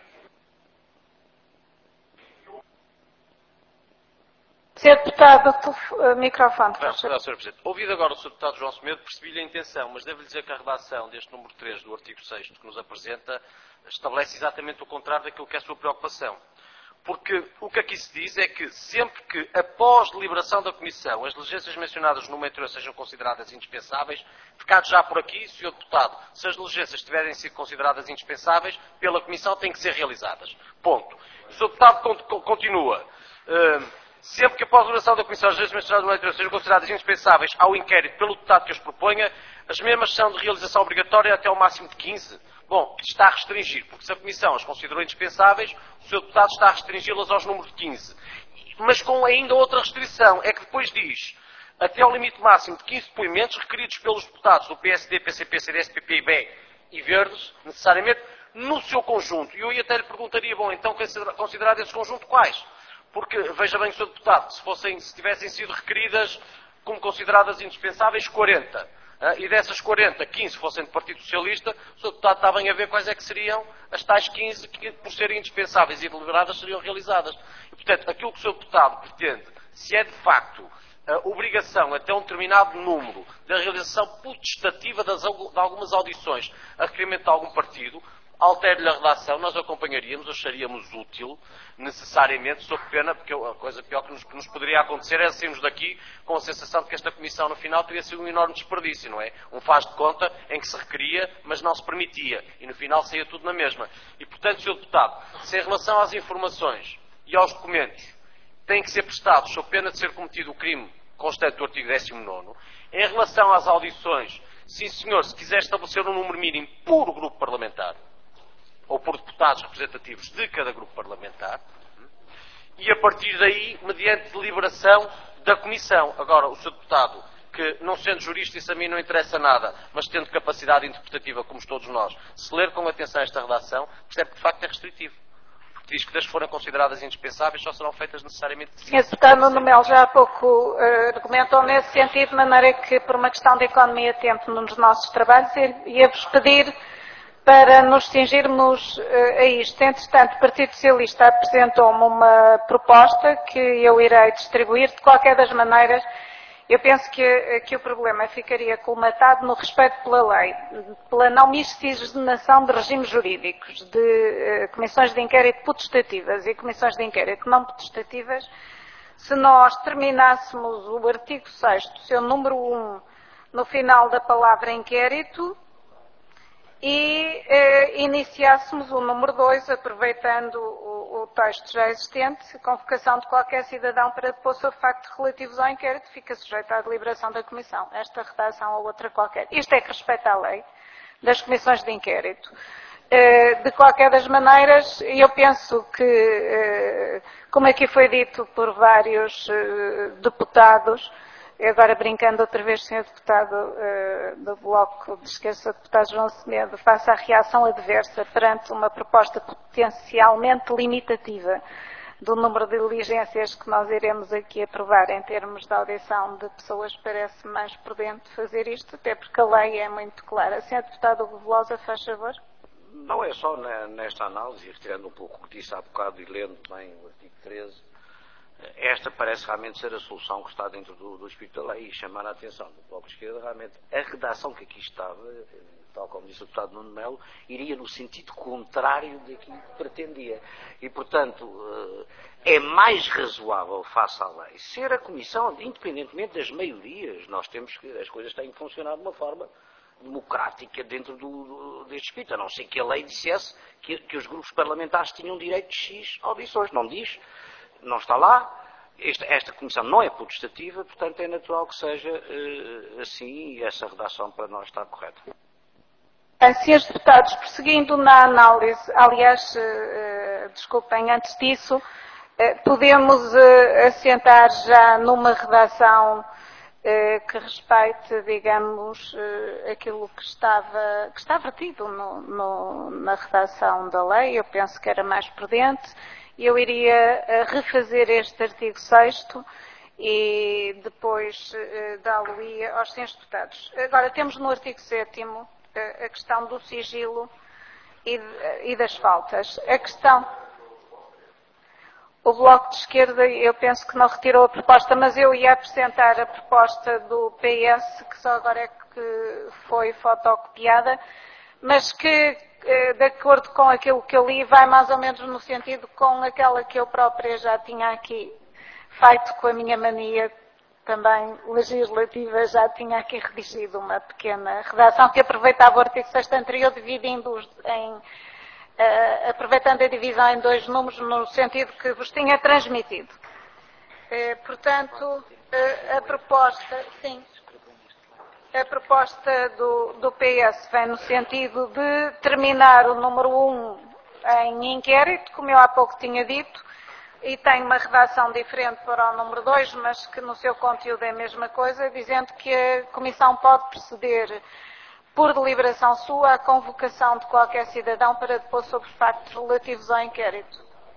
senhor Deputado, microfone. senhor Presidente. Ouvido agora o senhor Deputado João Semedo, percebi-lhe a intenção, mas devo-lhe dizer que a redação deste número três do artigo seis que nos apresenta estabelece exatamente o contrário daquilo que é a sua preocupação. Porque o que aqui se diz é que sempre que, após deliberação da Comissão, as diligências mencionadas no número anterior sejam consideradas indispensáveis, ficado já por aqui, senhor Deputado, se as diligências tiverem sido consideradas indispensáveis, pela Comissão têm que ser realizadas. Ponto. O senhor Deputado continua. Uh, Sempre que após a deliberação da Comissão as diligências mencionadas no número anterior sejam consideradas indispensáveis ao inquérito pelo deputado que os proponha, as mesmas são de realização obrigatória até ao máximo de quinze. Bom, está a restringir, porque se a Comissão as considerou indispensáveis, o senhor Deputado está a restringi-las aos números de quinze. Mas com ainda outra restrição, é que depois diz, até ao limite máximo de quinze depoimentos requeridos pelos deputados do P S D, P C P, C D S, P P I, B E e Verdes, necessariamente, no seu conjunto. E eu até lhe perguntaria, bom, então, considerado esse conjunto, quais? Porque, veja bem, senhor Deputado, se, fossem, se tivessem sido requeridas como consideradas indispensáveis, quarenta. E dessas quarenta, quinze fossem do Partido Socialista, o senhor Deputado está bem a ver quais é que seriam as tais quinze que, por serem indispensáveis e deliberadas, seriam realizadas. E, portanto, aquilo que o senhor Deputado pretende, se é de facto a obrigação até um determinado número da realização potestativa das, de algumas audições a requerimento de algum partido, altere-lhe a redação, nós acompanharíamos, acharíamos útil, necessariamente, sob pena, porque a coisa pior que nos, que nos poderia acontecer é sairmos daqui com a sensação de que esta Comissão, no final, teria sido um enorme desperdício, não é? Um faz de conta em que se requeria, mas não se permitia, e no final saía tudo na mesma. E, portanto, senhor Deputado, se em relação às informações e aos documentos têm que ser prestados sob pena de ser cometido o crime constante do artigo décimo nono, em relação às audições, sim senhor, se quiser estabelecer um número mínimo por grupo parlamentar, ou por deputados representativos de cada grupo parlamentar, e a partir daí, mediante deliberação da Comissão. Agora, o senhor Deputado, que não sendo jurista, isso a mim não interessa nada, mas tendo capacidade interpretativa, como todos nós, se ler com atenção esta redação, percebe que de facto é restritivo. Porque diz que das que forem consideradas indispensáveis só serão feitas necessariamente... senhor Deputado Nuno Melo já há pouco uh, argumentou nesse sentido, de maneira que, por uma questão de economia de tempo nos nossos trabalhos, ia-vos pedir para nos cingirmos uh, a isto. Entretanto, o Partido Socialista apresentou-me uma proposta que eu irei distribuir. De qualquer das maneiras, eu penso que, que o problema ficaria colmatado no respeito pela lei, pela não miscigenação de regimes jurídicos, de uh, comissões de inquérito potestativas e comissões de inquérito não potestativas, se nós terminássemos o artigo sexto, seu número um, no final da palavra inquérito, e eh, iniciássemos o número dois, aproveitando o, o texto já existente, convocação de qualquer cidadão para depor sobre factos relativos ao inquérito, fica sujeito à deliberação da Comissão, esta redação ou outra qualquer. Isto é que respeita à lei das comissões de inquérito. Eh, de qualquer das maneiras, eu penso que, eh, como aqui foi dito por vários eh, deputados, agora brincando outra vez, senhor Deputado uh, do Bloco de Esquerda, Deputado João Semedo, face à reação adversa perante uma proposta potencialmente limitativa do número de diligências que nós iremos aqui aprovar em termos de audição de pessoas, parece mais prudente fazer isto, até porque a lei é muito clara. senhor Deputado Hugo Velosa, faz favor. Não é só nesta análise, retirando um pouco o que disse há bocado e lendo bem o artigo treze, esta parece realmente ser a solução que está dentro do, do espírito da lei e chamar a atenção do Bloco de Esquerda. Realmente, a redação que aqui estava, tal como disse o deputado Nuno Melo, iria no sentido contrário daquilo que pretendia. E, portanto, é mais razoável, face à lei, ser a Comissão, independentemente das maiorias. Nós temos que, as coisas têm que funcionar de uma forma democrática dentro do, do, deste espírito, a não ser que a lei dissesse que, que os grupos parlamentares tinham direito de X audições. Não diz, não está lá. Esta, esta Comissão não é potestativa, portanto é natural que seja uh, assim, e essa redação para nós está correta. Senhores deputados, prosseguindo na análise, aliás, uh, desculpem, antes disso, uh, podemos uh, assentar já numa redação uh, que respeite, digamos, uh, aquilo que estava, que está vertido no, no, na redação da lei. Eu penso que era mais prudente. Eu iria uh, refazer este artigo sexto e depois uh, dá-lo-ia aos senhores deputados. Agora, temos no artigo sétimo a questão do sigilo e, e das faltas. A questão... O Bloco de Esquerda, eu penso que não retirou a proposta, mas eu ia apresentar a proposta do P S, que só agora é que foi fotocopiada, mas que, de acordo com aquilo que eu li, vai mais ou menos no sentido com aquela que eu própria já tinha aqui feito com a minha mania também legislativa, já tinha aqui redigido uma pequena redação que aproveitava o artigo sexto anterior, dividindo-os em, uh, aproveitando a divisão em dois números, no sentido que vos tinha transmitido. Uh, portanto, uh, a proposta, sim, a proposta do, do P S vem no sentido de terminar o número um em inquérito, como eu há pouco tinha dito, e tem uma redação diferente para o número dois, mas que no seu conteúdo é a mesma coisa, dizendo que a Comissão pode proceder por deliberação sua à convocação de qualquer cidadão para depor sobre os factos relativos ao inquérito.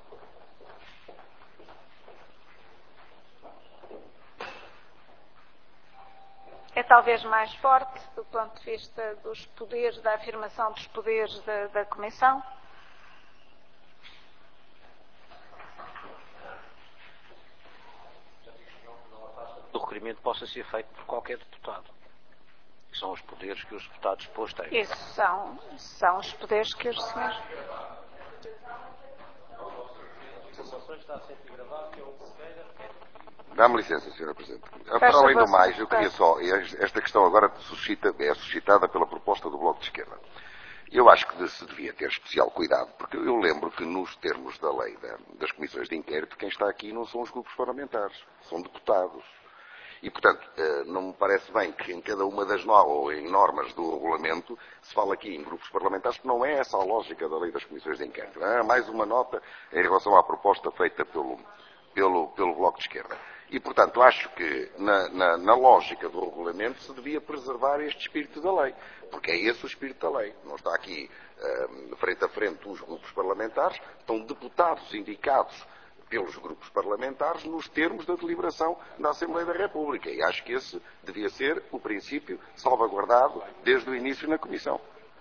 É talvez mais forte do ponto de vista dos poderes, da afirmação dos poderes da, da Comissão. O requerimento possa ser feito por qualquer deputado. São os poderes que os deputados depois têm. Isso são, são os poderes que os senhores... Dá-me licença, senhora Presidente. Para além do mais, eu queria só... Esta questão agora suscita, é suscitada pela proposta do Bloco de Esquerda. Eu acho que se devia ter especial cuidado, porque eu lembro que nos termos da lei das comissões de inquérito, quem está aqui não são os grupos parlamentares, são deputados. E, portanto, não me parece bem que em cada uma das normas, ou em normas do regulamento, se fala aqui em grupos parlamentares, que não é essa a lógica da lei das comissões de inquérito. É mais uma nota em relação à proposta feita pelo, pelo, pelo Bloco de Esquerda. E, portanto, acho que na, na, na lógica do regulamento se devia preservar este espírito da lei, porque é esse o espírito da lei. Não está aqui, uh, frente a frente, os grupos parlamentares, estão deputados indicados pelos grupos parlamentares nos termos da deliberação da Assembleia da República. E acho que esse devia ser o princípio salvaguardado desde o início na Comissão.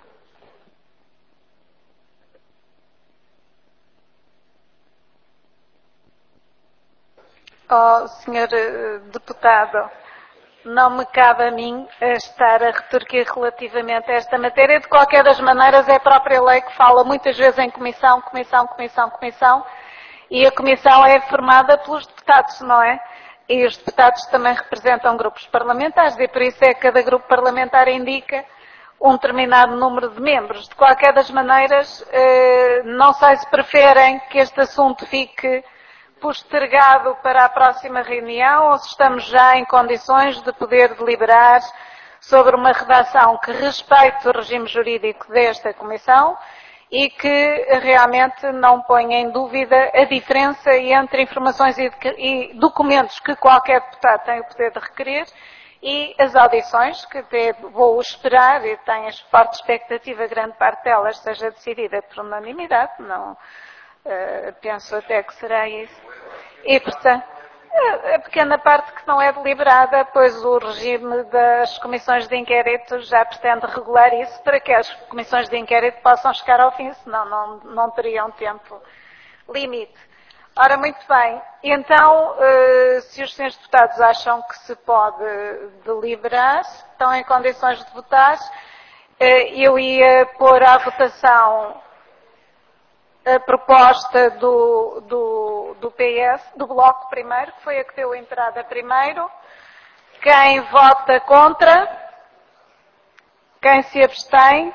Oh, senhor deputado, não me cabe a mim estar a retorquir relativamente a esta matéria. De qualquer das maneiras, é a própria lei que fala muitas vezes em comissão, comissão, comissão, comissão, e a comissão é formada pelos deputados, não é? E os deputados também representam grupos parlamentares, e por isso é que cada grupo parlamentar indica um determinado número de membros. De qualquer das maneiras, não sei se preferem que este assunto fique postergado para a próxima reunião ou se estamos já em condições de poder deliberar sobre uma redação que respeite o regime jurídico desta Comissão e que realmente não ponha em dúvida a diferença entre informações e documentos que qualquer deputado tem o poder de requerer e as audições, que até vou esperar e tenho forte expectativa, grande parte delas seja decidida por unanimidade, não, uh, penso até que será isso. E, portanto, a pequena parte que não é deliberada, pois o regime das comissões de inquérito já pretende regular isso para que as comissões de inquérito possam chegar ao fim, senão não, não teriam tempo limite. Ora, muito bem. Então, se os senhores deputados acham que se pode deliberar, estão em condições de votar, eu ia pôr à votação a proposta do, do, do P S, do Bloco primeiro, que foi a que deu entrada primeiro. Quem vota contra? Quem se abstém?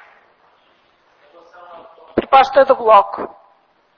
Proposta do Bloco.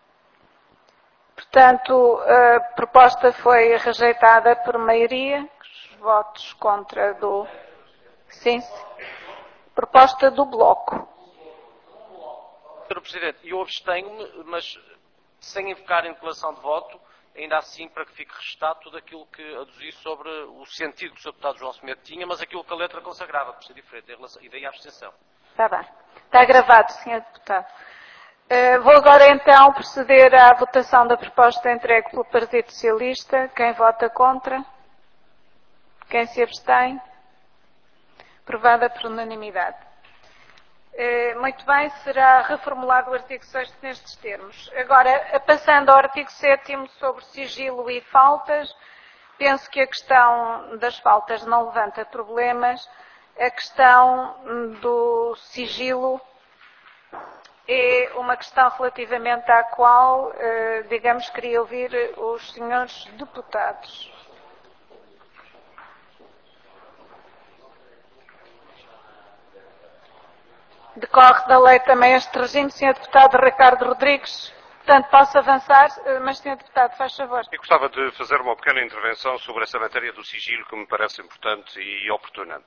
Portanto, a proposta foi rejeitada por maioria. Os votos contra do... Sim. Proposta do Bloco. senhor Presidente, eu abstenho-me, mas sem invocar em declaração de voto, ainda assim para que fique registado tudo aquilo que aduzi sobre o sentido que o senhor Deputado João Semedo tinha, mas aquilo que a letra consagrava, por ser diferente, e daí a abstenção. Está bem. Está gravado, senhor Deputado. Uh, vou agora então proceder à votação da proposta entregue pelo Partido Socialista. Quem vota contra? Quem se abstém? Aprovada por unanimidade. Uh, muito bem, será reformulado o artigo sexto nestes termos. Agora, passando ao artigo sétimo sobre sigilo e faltas, penso que a questão das faltas não levanta problemas. A questão do sigilo é uma questão relativamente à qual, digamos, queria ouvir os senhores deputados. Decorre da lei também este regime, senhor Deputado Ricardo Rodrigues. Portanto, posso avançar, mas, senhor Deputado, faz favor. Eu gostava de fazer uma pequena intervenção sobre essa matéria do sigilo que me parece importante e oportuna.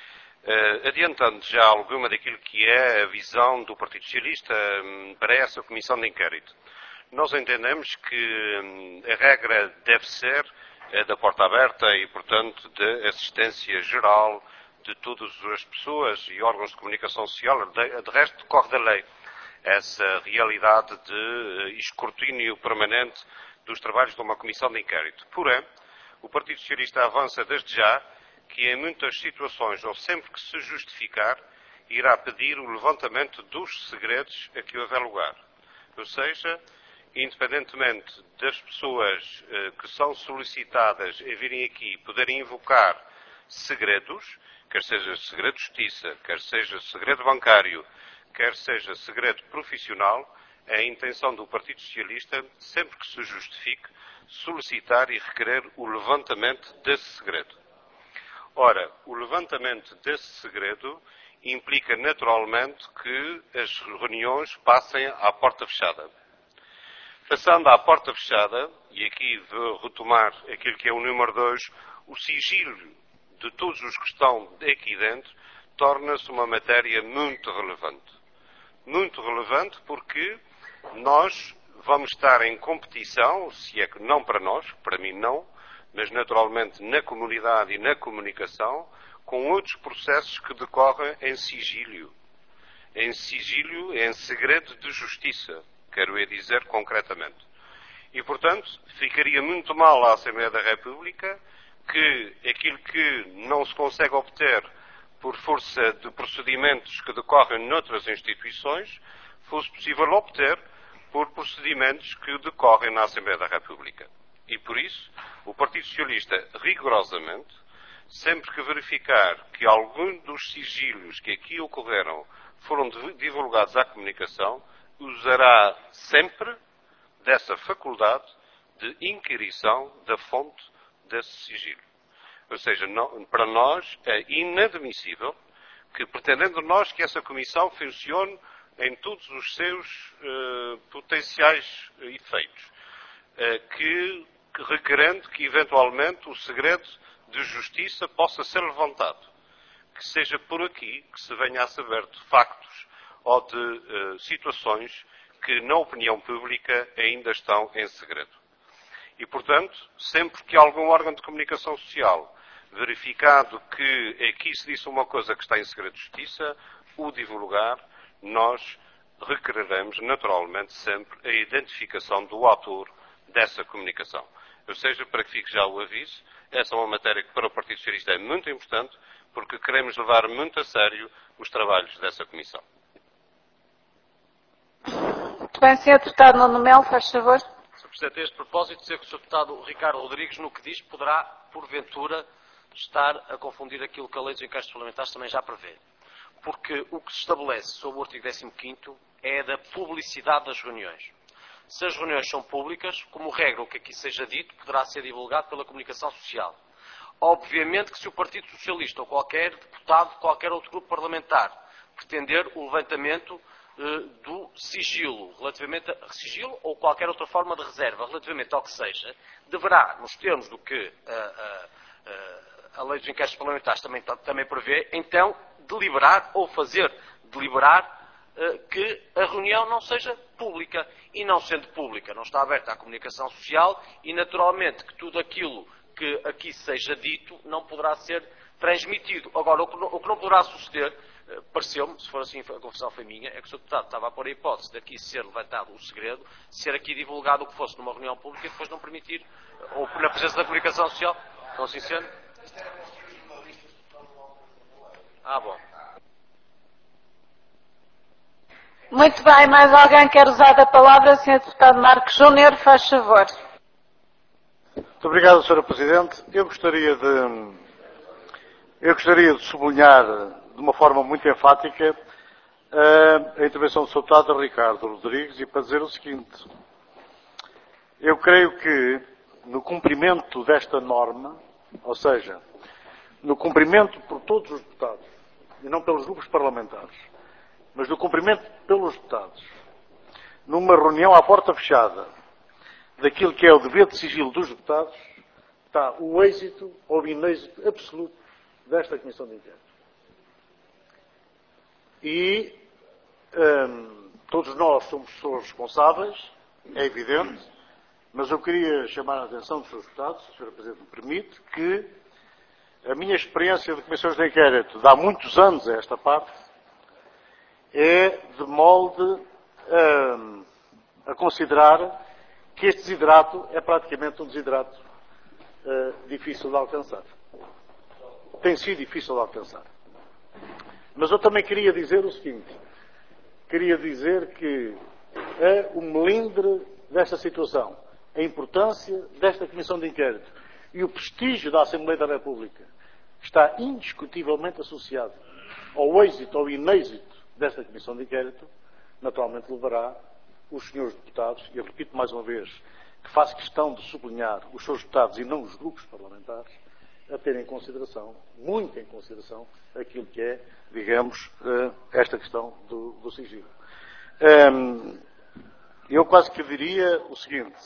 Uh, adiantando já alguma daquilo que é a visão do Partido Socialista um, para essa comissão de inquérito. Nós entendemos que um, a regra deve ser uh, da porta aberta e, portanto, de assistência geral de todas as pessoas e órgãos de comunicação social. De, de resto, decorre da lei essa realidade de uh, escrutínio permanente dos trabalhos de uma comissão de inquérito. Porém, o Partido Socialista avança desde já que em muitas situações, ou sempre que se justificar, irá pedir o levantamento dos segredos a que houver lugar. Ou seja, independentemente das pessoas eh, que são solicitadas a virem aqui poderem invocar segredos, quer seja segredo de justiça, quer seja segredo bancário, quer seja segredo profissional, é a intenção do Partido Socialista, sempre que se justifique, solicitar e requerer o levantamento desse segredo. Ora, o levantamento desse segredo implica naturalmente que as reuniões passem à porta fechada. Passando à porta fechada, e aqui vou retomar aquilo que é o número dois, o sigilo de todos os que estão aqui dentro torna-se uma matéria muito relevante. Muito relevante porque nós vamos estar em competição, se é que não para nós, para mim não, mas naturalmente na comunidade e na comunicação, com outros processos que decorrem em sigilo. Em sigilo, em segredo de justiça, quero eu dizer concretamente. E, portanto, ficaria muito mal à Assembleia da República que aquilo que não se consegue obter por força de procedimentos que decorrem noutras instituições, fosse possível obter por procedimentos que decorrem na Assembleia da República. E por isso, o Partido Socialista, rigorosamente, sempre que verificar que algum dos sigilos que aqui ocorreram foram divulgados à comunicação, usará sempre dessa faculdade de inquirição da fonte desse sigilo. Ou seja, não, para nós é inadmissível que, pretendendo nós que essa comissão funcione em todos os seus uh, potenciais efeitos, uh, que requerendo que, eventualmente, o segredo de justiça possa ser levantado. Que seja por aqui que se venha a saber de factos ou de uh, situações que, na opinião pública, ainda estão em segredo. E, portanto, sempre que algum órgão de comunicação social verificado que aqui se disse uma coisa que está em segredo de justiça, o divulgar, nós requereremos, naturalmente, sempre a identificação do autor dessa comunicação. Ou seja, para que fique já o aviso, essa é uma matéria que para o Partido Socialista é muito importante, porque queremos levar muito a sério os trabalhos dessa comissão. Muito bem, senhor Deputado Nuno Melo, faz favor. senhor Presidente, a este propósito, dizer que o senhor Deputado Ricardo Rodrigues, no que diz, poderá, porventura, estar a confundir aquilo que a Lei dos Inquéritos Parlamentares também já prevê. Porque o que se estabelece sob o artigo décimo quinto é a da publicidade das reuniões. Se as reuniões são públicas, como regra, o que aqui seja dito poderá ser divulgado pela comunicação social. Obviamente que se o Partido Socialista ou qualquer deputado de qualquer outro grupo parlamentar pretender o levantamento eh, do sigilo, relativamente a sigilo ou qualquer outra forma de reserva, relativamente ao que seja, deverá, nos termos do que a, a, a, a Lei dos Inquéritos Parlamentares também, também prevê, então deliberar ou fazer deliberar que a reunião não seja pública. E não sendo pública, não está aberta à comunicação social e, naturalmente, que tudo aquilo que aqui seja dito não poderá ser transmitido. Agora, o que não, o que não poderá suceder, pareceu-me, se for assim, a confusão foi minha, é que o senhor Deputado estava a pôr a hipótese de aqui ser levantado o segredo, ser aqui divulgado o que fosse numa reunião pública e depois não permitir, ou na presença da comunicação social. Não assim sendo? Ah, bom. Muito bem, mais alguém quer usar a palavra? senhor Deputado Marcos Júnior, faz favor. Muito obrigado, senhora Presidente. Eu gostaria de, eu gostaria de sublinhar de uma forma muito enfática a, a intervenção do senhor Deputado Ricardo Rodrigues e para dizer o seguinte. Eu creio que no cumprimento desta norma, ou seja, no cumprimento por todos os deputados e não pelos grupos parlamentares, mas no cumprimento pelos deputados, numa reunião à porta fechada, daquilo que é o dever de sigilo dos deputados, está o êxito ou o inêxito absoluto desta Comissão de Inquérito. E hum, todos nós somos pessoas responsáveis, é evidente, mas eu queria chamar a atenção dos seus deputados, se a senhora Presidente me permite, que a minha experiência de comissões de inquérito de há muitos anos a esta parte é de molde a, a considerar que este desidrato é praticamente um desidrato uh, difícil de alcançar. Tem sido difícil de alcançar. Mas eu também queria dizer o seguinte. Queria dizer que é o melindre desta situação, a importância desta Comissão de Inquérito e o prestígio da Assembleia da República está indiscutivelmente associado ao êxito ou inêxito desta Comissão de Inquérito, naturalmente levará os senhores deputados, e eu repito mais uma vez, que faço questão de sublinhar os seus deputados e não os grupos parlamentares, a ter em consideração, muito em consideração, aquilo que é, digamos, esta questão do, do sigilo. Eu quase que diria o seguinte.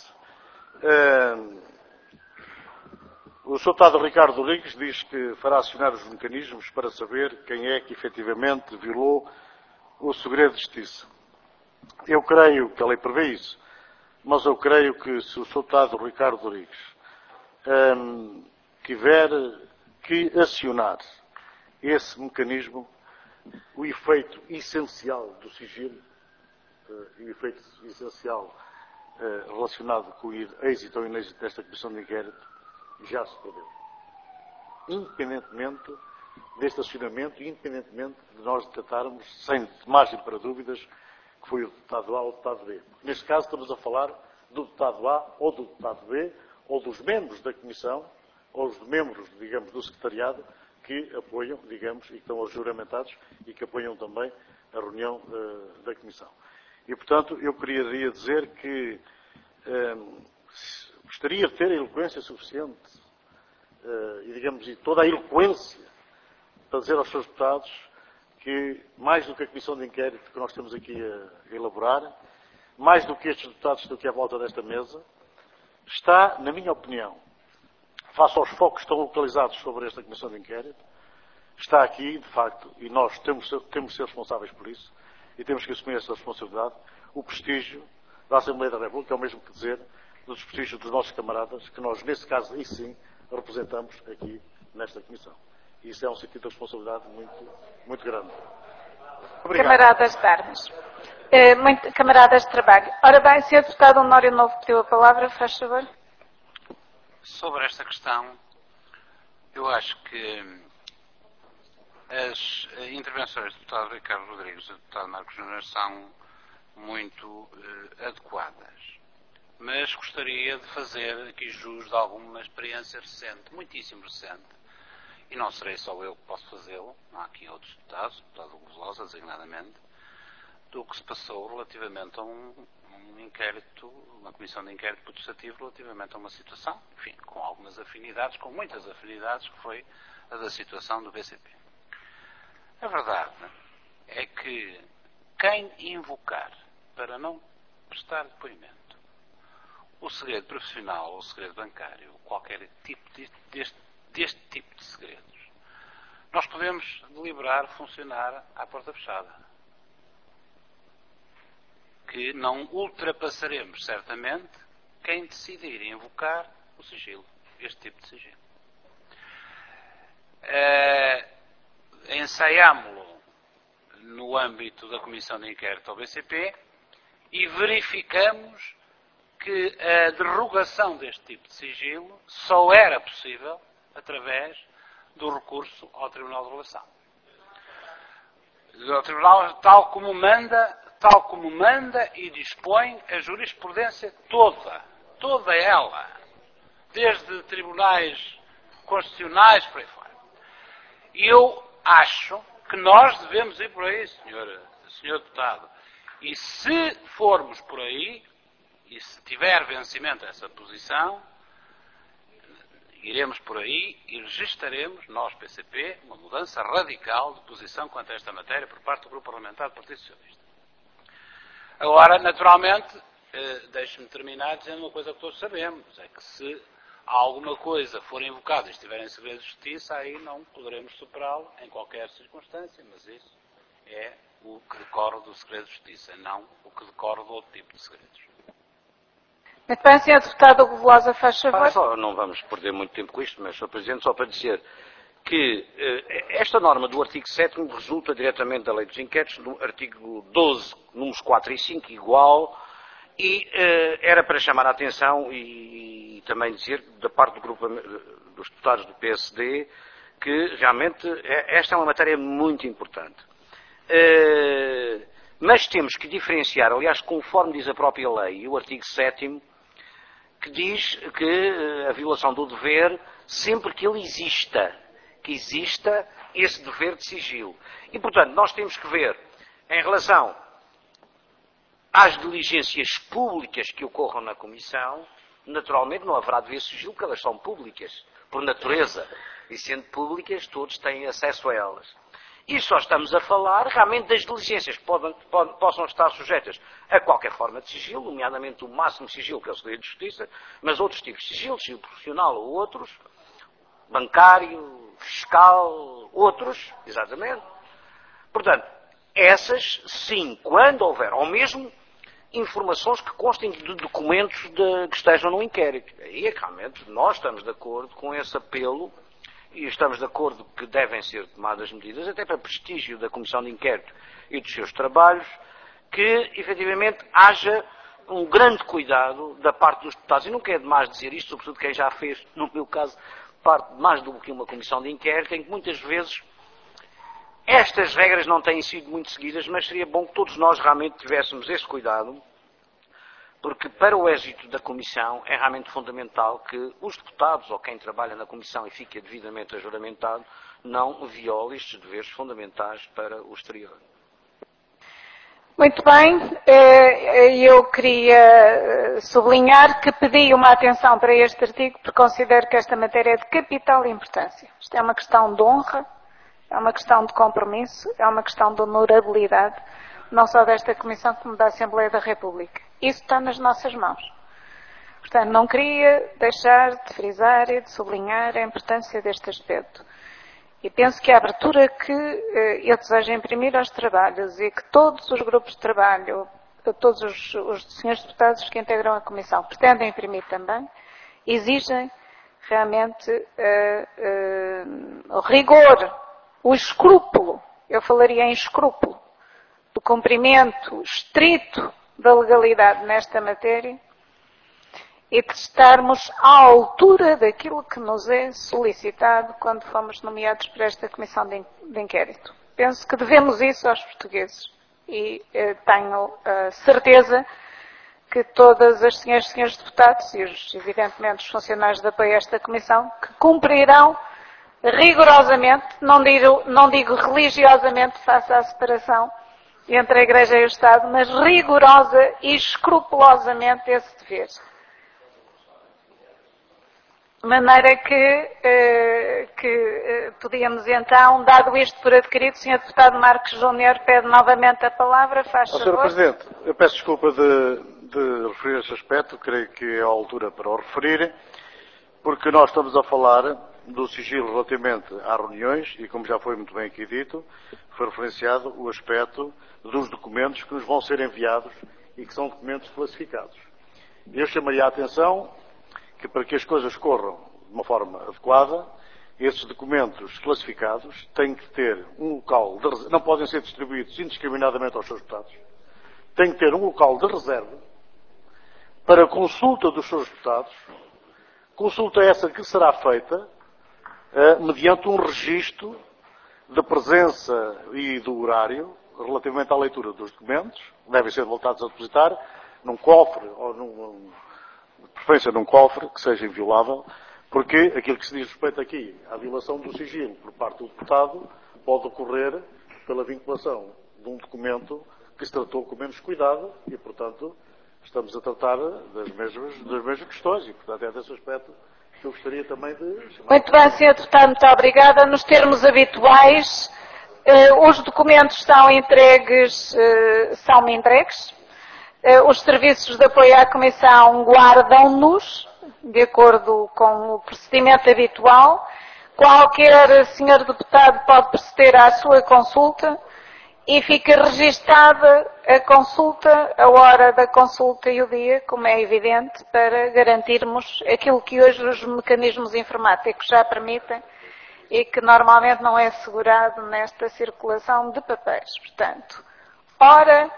O senhor Deputado Ricardo Rodrigues diz que fará acionar os mecanismos para saber quem é que efetivamente violou o segredo de justiça. Eu creio que a lei prevê isso, mas eu creio que se o senhor Deputado Ricardo Rodrigues hum, tiver que acionar esse mecanismo, o efeito essencial do sigilo, uh, e o efeito essencial uh, relacionado com o êxito ou inêxito desta Comissão de Inquérito, já se perdeu. Independentemente deste acionamento e independentemente de nós detectarmos, sem margem para dúvidas, que foi o deputado A ou o deputado B. Neste caso estamos a falar do deputado A ou do deputado B, ou dos membros da Comissão, ou dos membros, digamos, do secretariado, que apoiam, digamos, e que estão juramentados e que apoiam também a reunião uh, da Comissão. E, portanto, eu queria dizer que um, gostaria de ter a eloquência suficiente uh, e, digamos, e toda a eloquência para dizer aos seus deputados que, mais do que a Comissão de Inquérito que nós temos aqui a elaborar, mais do que estes deputados que estão aqui à volta desta mesa, está, na minha opinião, face aos focos que estão localizados sobre esta Comissão de Inquérito, está aqui, de facto, e nós temos, temos de ser responsáveis por isso, e temos que assumir essa responsabilidade, o prestígio da Assembleia da República, é o mesmo que dizer, do prestígio dos nossos camaradas, que nós, nesse caso, aí sim, representamos aqui nesta Comissão. E isso é um sentido de responsabilidade muito, muito grande. Obrigado. Camaradas de armas. Eh, muito, camaradas de trabalho. Ora bem, senhor Deputado Honório Novo pediu a palavra, faz favor. Sobre esta questão, eu acho que as intervenções do deputado Ricardo Rodrigues e do deputado Marcos Júnior são muito eh, adequadas. mas gostaria de fazer aqui jus de alguma experiência recente, muitíssimo recente, e não serei só eu que posso fazê-lo, há aqui outros deputados, o deputado Golosa, designadamente, do que se passou relativamente a um, um inquérito, uma comissão de inquérito protestativo relativamente a uma situação, enfim, com algumas afinidades, com muitas afinidades, que foi a da situação do B C P. A verdade é que quem invocar para não prestar depoimento o segredo profissional ou o segredo bancário, qualquer tipo de, deste, deste tipo de segredos, nós podemos deliberar funcionar à porta fechada. Que não ultrapassaremos, certamente, quem decidir invocar o sigilo, este tipo de sigilo. Uh, ensaiámo-lo no âmbito da Comissão de Inquérito ao B C P e verificamos que a derrogação deste tipo de sigilo só era possível através do recurso ao Tribunal de Relação. O Tribunal, tal como manda, tal como manda e dispõe a jurisprudência toda, toda ela, desde tribunais constitucionais para aí fora. E eu acho que nós devemos ir por aí, senhor, senhor deputado. E se formos por aí, e se tiver vencimento essa posição, iremos por aí e registaremos, nós, P C P, uma mudança radical de posição quanto a esta matéria por parte do Grupo Parlamentar do Partido Socialista. Agora, naturalmente, eh, deixe-me terminar dizendo uma coisa que todos sabemos, é que se alguma coisa for invocada e estiver em segredo de justiça, aí não poderemos superá-lo em qualquer circunstância, mas isso é o que decorre do segredo de justiça, não o que decorre de outro tipo de segredos. Muito bem, senhor Deputado Golosa, faz favor. Ah, só, não vamos perder muito tempo com isto, mas, senhor Presidente, só para dizer que eh, esta norma do artigo sétimo resulta diretamente da Lei dos Inquéritos, do artigo doze, números quatro e cinco, igual, e eh, era para chamar a atenção e, e também dizer, da parte do grupo dos deputados do P S D, que realmente é, esta é uma matéria muito importante. Eh, mas temos que diferenciar, aliás, conforme diz a própria lei, o artigo sétimo, que diz que a violação do dever, sempre que ele exista, que exista esse dever de sigilo. E, portanto, nós temos que ver, em relação às diligências públicas que ocorram na Comissão, naturalmente não haverá dever de sigilo, porque elas são públicas, por natureza. E sendo públicas, todos têm acesso a elas. E só estamos a falar realmente das diligências que podem, podem, possam estar sujeitas a qualquer forma de sigilo, nomeadamente o máximo de sigilo, que é o segredo de justiça, mas outros tipos de sigilo, sigilo profissional ou outros, bancário, fiscal, outros, exatamente. Portanto, essas, sim, quando houver, ou mesmo informações que constem de documentos de, que estejam no inquérito. Aí é que realmente nós estamos de acordo com esse apelo e estamos de acordo que devem ser tomadas medidas, até para prestígio da Comissão de Inquérito e dos seus trabalhos, que efetivamente haja um grande cuidado da parte dos deputados. E nunca é demais dizer isto, sobretudo quem já fez, no meu caso, parte de mais do que uma Comissão de Inquérito, em que muitas vezes estas regras não têm sido muito seguidas, mas seria bom que todos nós realmente tivéssemos esse cuidado, porque para o êxito da Comissão é realmente fundamental que os deputados ou quem trabalha na Comissão e fica devidamente ajuramentado não viole estes deveres fundamentais para o exterior. Muito bem, eu queria sublinhar que pedi uma atenção para este artigo porque considero que esta matéria é de capital importância. Isto é uma questão de honra, é uma questão de compromisso, é uma questão de honorabilidade, não só desta Comissão como da Assembleia da República. Isso está nas nossas mãos. Portanto, não queria deixar de frisar e de sublinhar a importância deste aspecto. E penso que a abertura que eh, eu desejo imprimir aos trabalhos e que todos os grupos de trabalho, todos os, os senhores deputados que integram a Comissão pretendem imprimir também, exigem realmente eh, eh, o rigor, o escrúpulo, eu falaria em escrúpulo, do cumprimento estrito da legalidade nesta matéria e de estarmos à altura daquilo que nos é solicitado quando fomos nomeados para esta Comissão de Inquérito. Penso que devemos isso aos portugueses e eh, tenho a certeza que todas as senhoras e senhores deputados e, os, evidentemente, os funcionários de apoio a esta Comissão, que cumprirão rigorosamente, não digo, não digo religiosamente, face à separação entre a Igreja e o Estado, mas rigorosa e escrupulosamente esse dever. De maneira que, eh, que eh, podíamos então, dado isto por adquirido, o senhor Deputado Marcos Júnior pede novamente a palavra, faz favor. senhor Presidente, eu peço desculpa de, de referir este aspecto, creio que é a altura para o referir, porque nós estamos a falar do sigilo relativamente a reuniões, e como já foi muito bem aqui dito, foi referenciado o aspecto dos documentos que nos vão ser enviados e que são documentos classificados. Eu chamaria a atenção que para que as coisas corram de uma forma adequada, esses documentos classificados têm que ter um local de reserva, não podem ser distribuídos indiscriminadamente aos seus deputados, têm que ter um local de reserva para consulta dos seus deputados, consulta essa que será feita eh, mediante um registro de presença e do horário relativamente à leitura dos documentos, devem ser voltados a depositar num cofre ou num, de preferência num cofre que seja inviolável, porque aquilo que se diz respeito aqui à violação do sigilo por parte do deputado pode ocorrer pela vinculação de um documento que se tratou com menos cuidado e, portanto, estamos a tratar das mesmas, das mesmas questões e, portanto, é desse aspecto que eu gostaria também de chamar. Muito bem, senhor Deputado, muito obrigada. Nos termos habituais, eh, os documentos estão entregues, eh, são-me entregues. Eh, os serviços de apoio à Comissão guardam-nos, de acordo com o procedimento habitual. Qualquer senhor deputado pode proceder à sua consulta e fica registada a consulta, a hora da consulta e o dia, como é evidente, para garantirmos aquilo que hoje os mecanismos informáticos já permitem e que normalmente não é assegurado nesta circulação de papéis. Portanto, hora,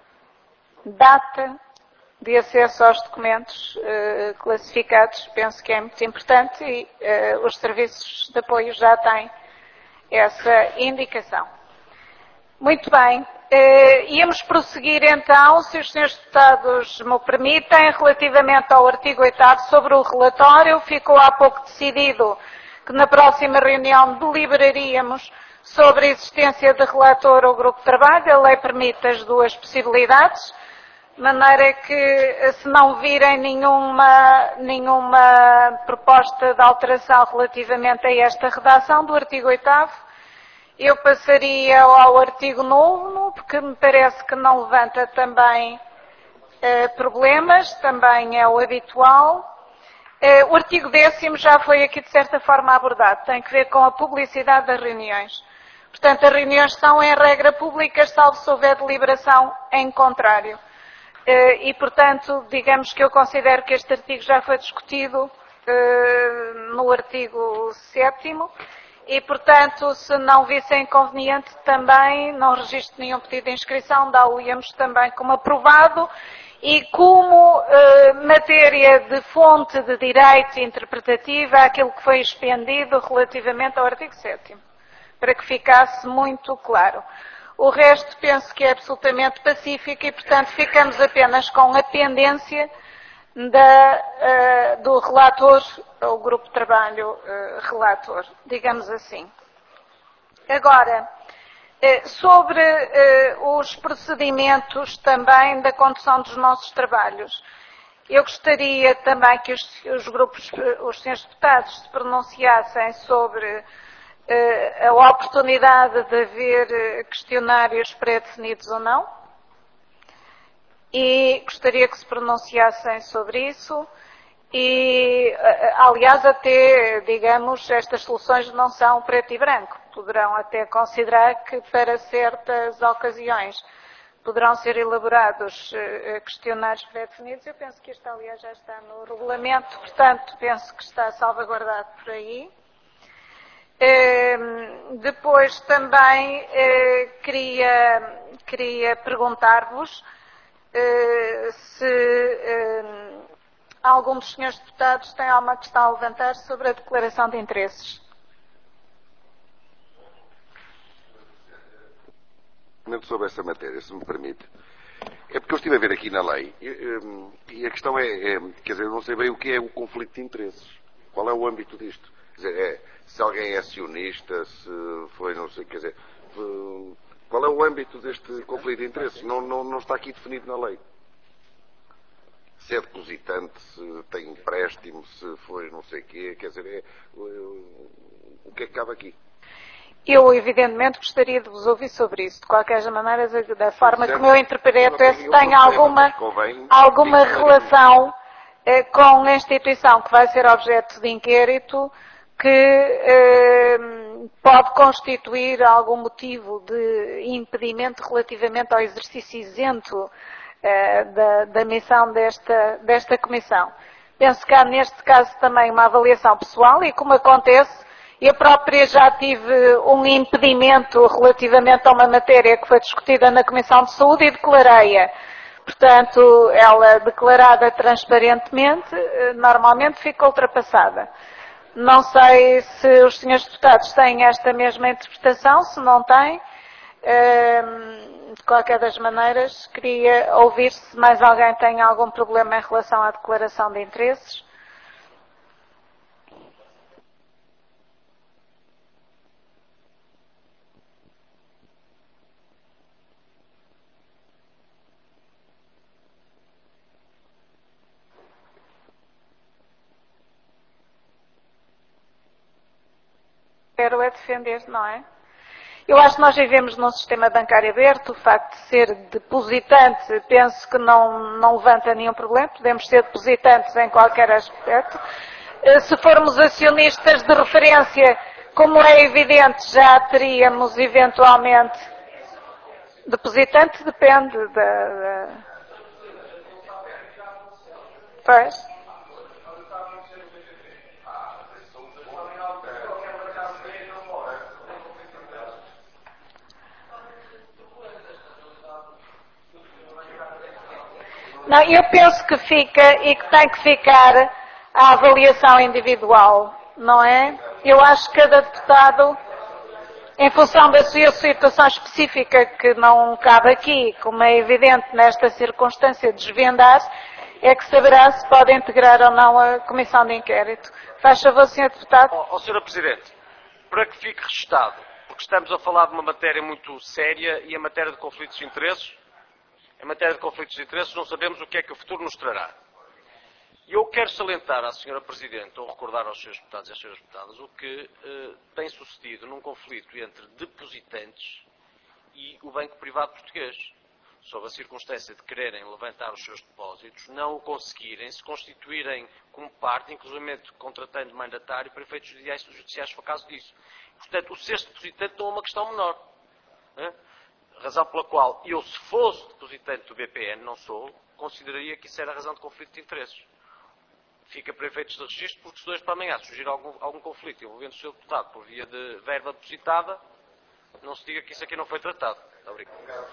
data de acesso aos documentos uh, classificados, penso que é muito importante e uh, os serviços de apoio já têm essa indicação. Muito bem. Uh, íamos prosseguir então, se os senhores deputados me permitem, relativamente ao artigo oitavo sobre o relatório. Ficou há pouco decidido que na próxima reunião deliberaríamos sobre a existência de relator ou grupo de trabalho. A lei permite as duas possibilidades, de maneira que, se não virem nenhuma, nenhuma proposta de alteração relativamente a esta redação do artigo oitavo, eu passaria ao artigo nono, porque me parece que não levanta também eh, problemas, também é o habitual. Eh, o artigo décimo já foi aqui de certa forma abordado, tem que ver com a publicidade das reuniões. Portanto, as reuniões são em regra públicas, salvo se houver deliberação em contrário. E, portanto, digamos que eu considero que este artigo já foi discutido no artigo sétimo e, portanto, se não vissem inconveniente também, não registro nenhum pedido de inscrição, dá-o-íamos também como aprovado e como eh, matéria de fonte de direito interpretativa aquilo que foi expendido relativamente ao artigo sétimo, para que ficasse muito claro. O resto penso que é absolutamente pacífico e, portanto, ficamos apenas com a pendência da, uh, do relator, ou grupo de trabalho uh, relator, digamos assim. Agora, uh, sobre uh, os procedimentos também da condução dos nossos trabalhos, eu gostaria também que os, os grupos, os senhores deputados se pronunciassem sobre a oportunidade de haver questionários pré-definidos ou não. E gostaria que se pronunciassem sobre isso. E, aliás, até, digamos, estas soluções não são preto e branco. Poderão até considerar que para certas ocasiões poderão ser elaborados questionários pré-definidos. Eu penso que isto, aliás, já está no regulamento, portanto, penso que está salvaguardado por aí. Uh, depois também uh, queria, queria perguntar-vos uh, se uh, algum dos senhores deputados tem alguma questão a levantar sobre a declaração de interesses. Sobre essa matéria, se me permite. É porque eu estive a ver aqui na lei e, e a questão é, é, quer dizer, eu não sei bem o que é o conflito de interesses. Qual é o âmbito disto? Quer dizer, é, se alguém é acionista, se foi, não sei, quer dizer, qual é o âmbito deste conflito de interesses? Não, não, não está aqui definido na lei. Se é depositante, se tem empréstimo, se foi não sei o quê, quer dizer, é, o que é que cabe aqui? Eu, evidentemente, gostaria de vos ouvir sobre isso. De qualquer maneira, da forma como eu interpreto, é se tem alguma, alguma relação eh, com a instituição que vai ser objeto de inquérito que eh, pode constituir algum motivo de impedimento relativamente ao exercício isento eh, da, da missão desta, desta comissão. Penso que há, neste caso, também uma avaliação pessoal e, como acontece, eu própria já tive um impedimento relativamente a uma matéria que foi discutida na Comissão de Saúde e declarei-a. Portanto, ela declarada transparentemente, normalmente fica ultrapassada. Não sei se os senhores deputados têm esta mesma interpretação, se não têm. De qualquer das maneiras, queria ouvir se mais alguém tem algum problema em relação à declaração de interesses. Quero é defender, não é? Eu acho que nós vivemos num sistema bancário aberto, o facto de ser depositante, penso que não, não levanta nenhum problema, podemos ser depositantes em qualquer aspecto. Se formos acionistas de referência, como é evidente, já teríamos eventualmente depositante, depende da... da... Pois. Não, eu penso que fica e que tem que ficar a avaliação individual, não é? Eu acho que cada deputado, em função da sua situação específica, que não cabe aqui, como é evidente nesta circunstância de desvendar, é que saberá se pode integrar ou não a comissão de inquérito. Faz favor, senhor Deputado. Ó, oh, senhora Presidente, para que fique registado, porque estamos a falar de uma matéria muito séria e a matéria de conflitos de interesses, em matéria de conflitos de interesses não sabemos o que é que o futuro nos trará. E eu quero salientar à senhora Presidente, ou recordar aos senhores deputados e às senhoras deputadas, o que eh, tem sucedido num conflito entre depositantes e o Banco Privado Português, sob a circunstância de quererem levantar os seus depósitos, não o conseguirem, se constituírem como parte, inclusive contratando mandatário para efeitos judiciais, judiciais por causa disso. Portanto, o ser depositante não é uma questão menor. Né? Razão pela qual eu, se fosse depositante do B P N, não sou, consideraria que isso era razão de conflito de interesses. Fica para efeitos de registro, porque se dois para amanhã surgir algum, algum conflito envolvendo o seu deputado por via de verba depositada, não se diga que isso aqui não foi tratado. Muito obrigado.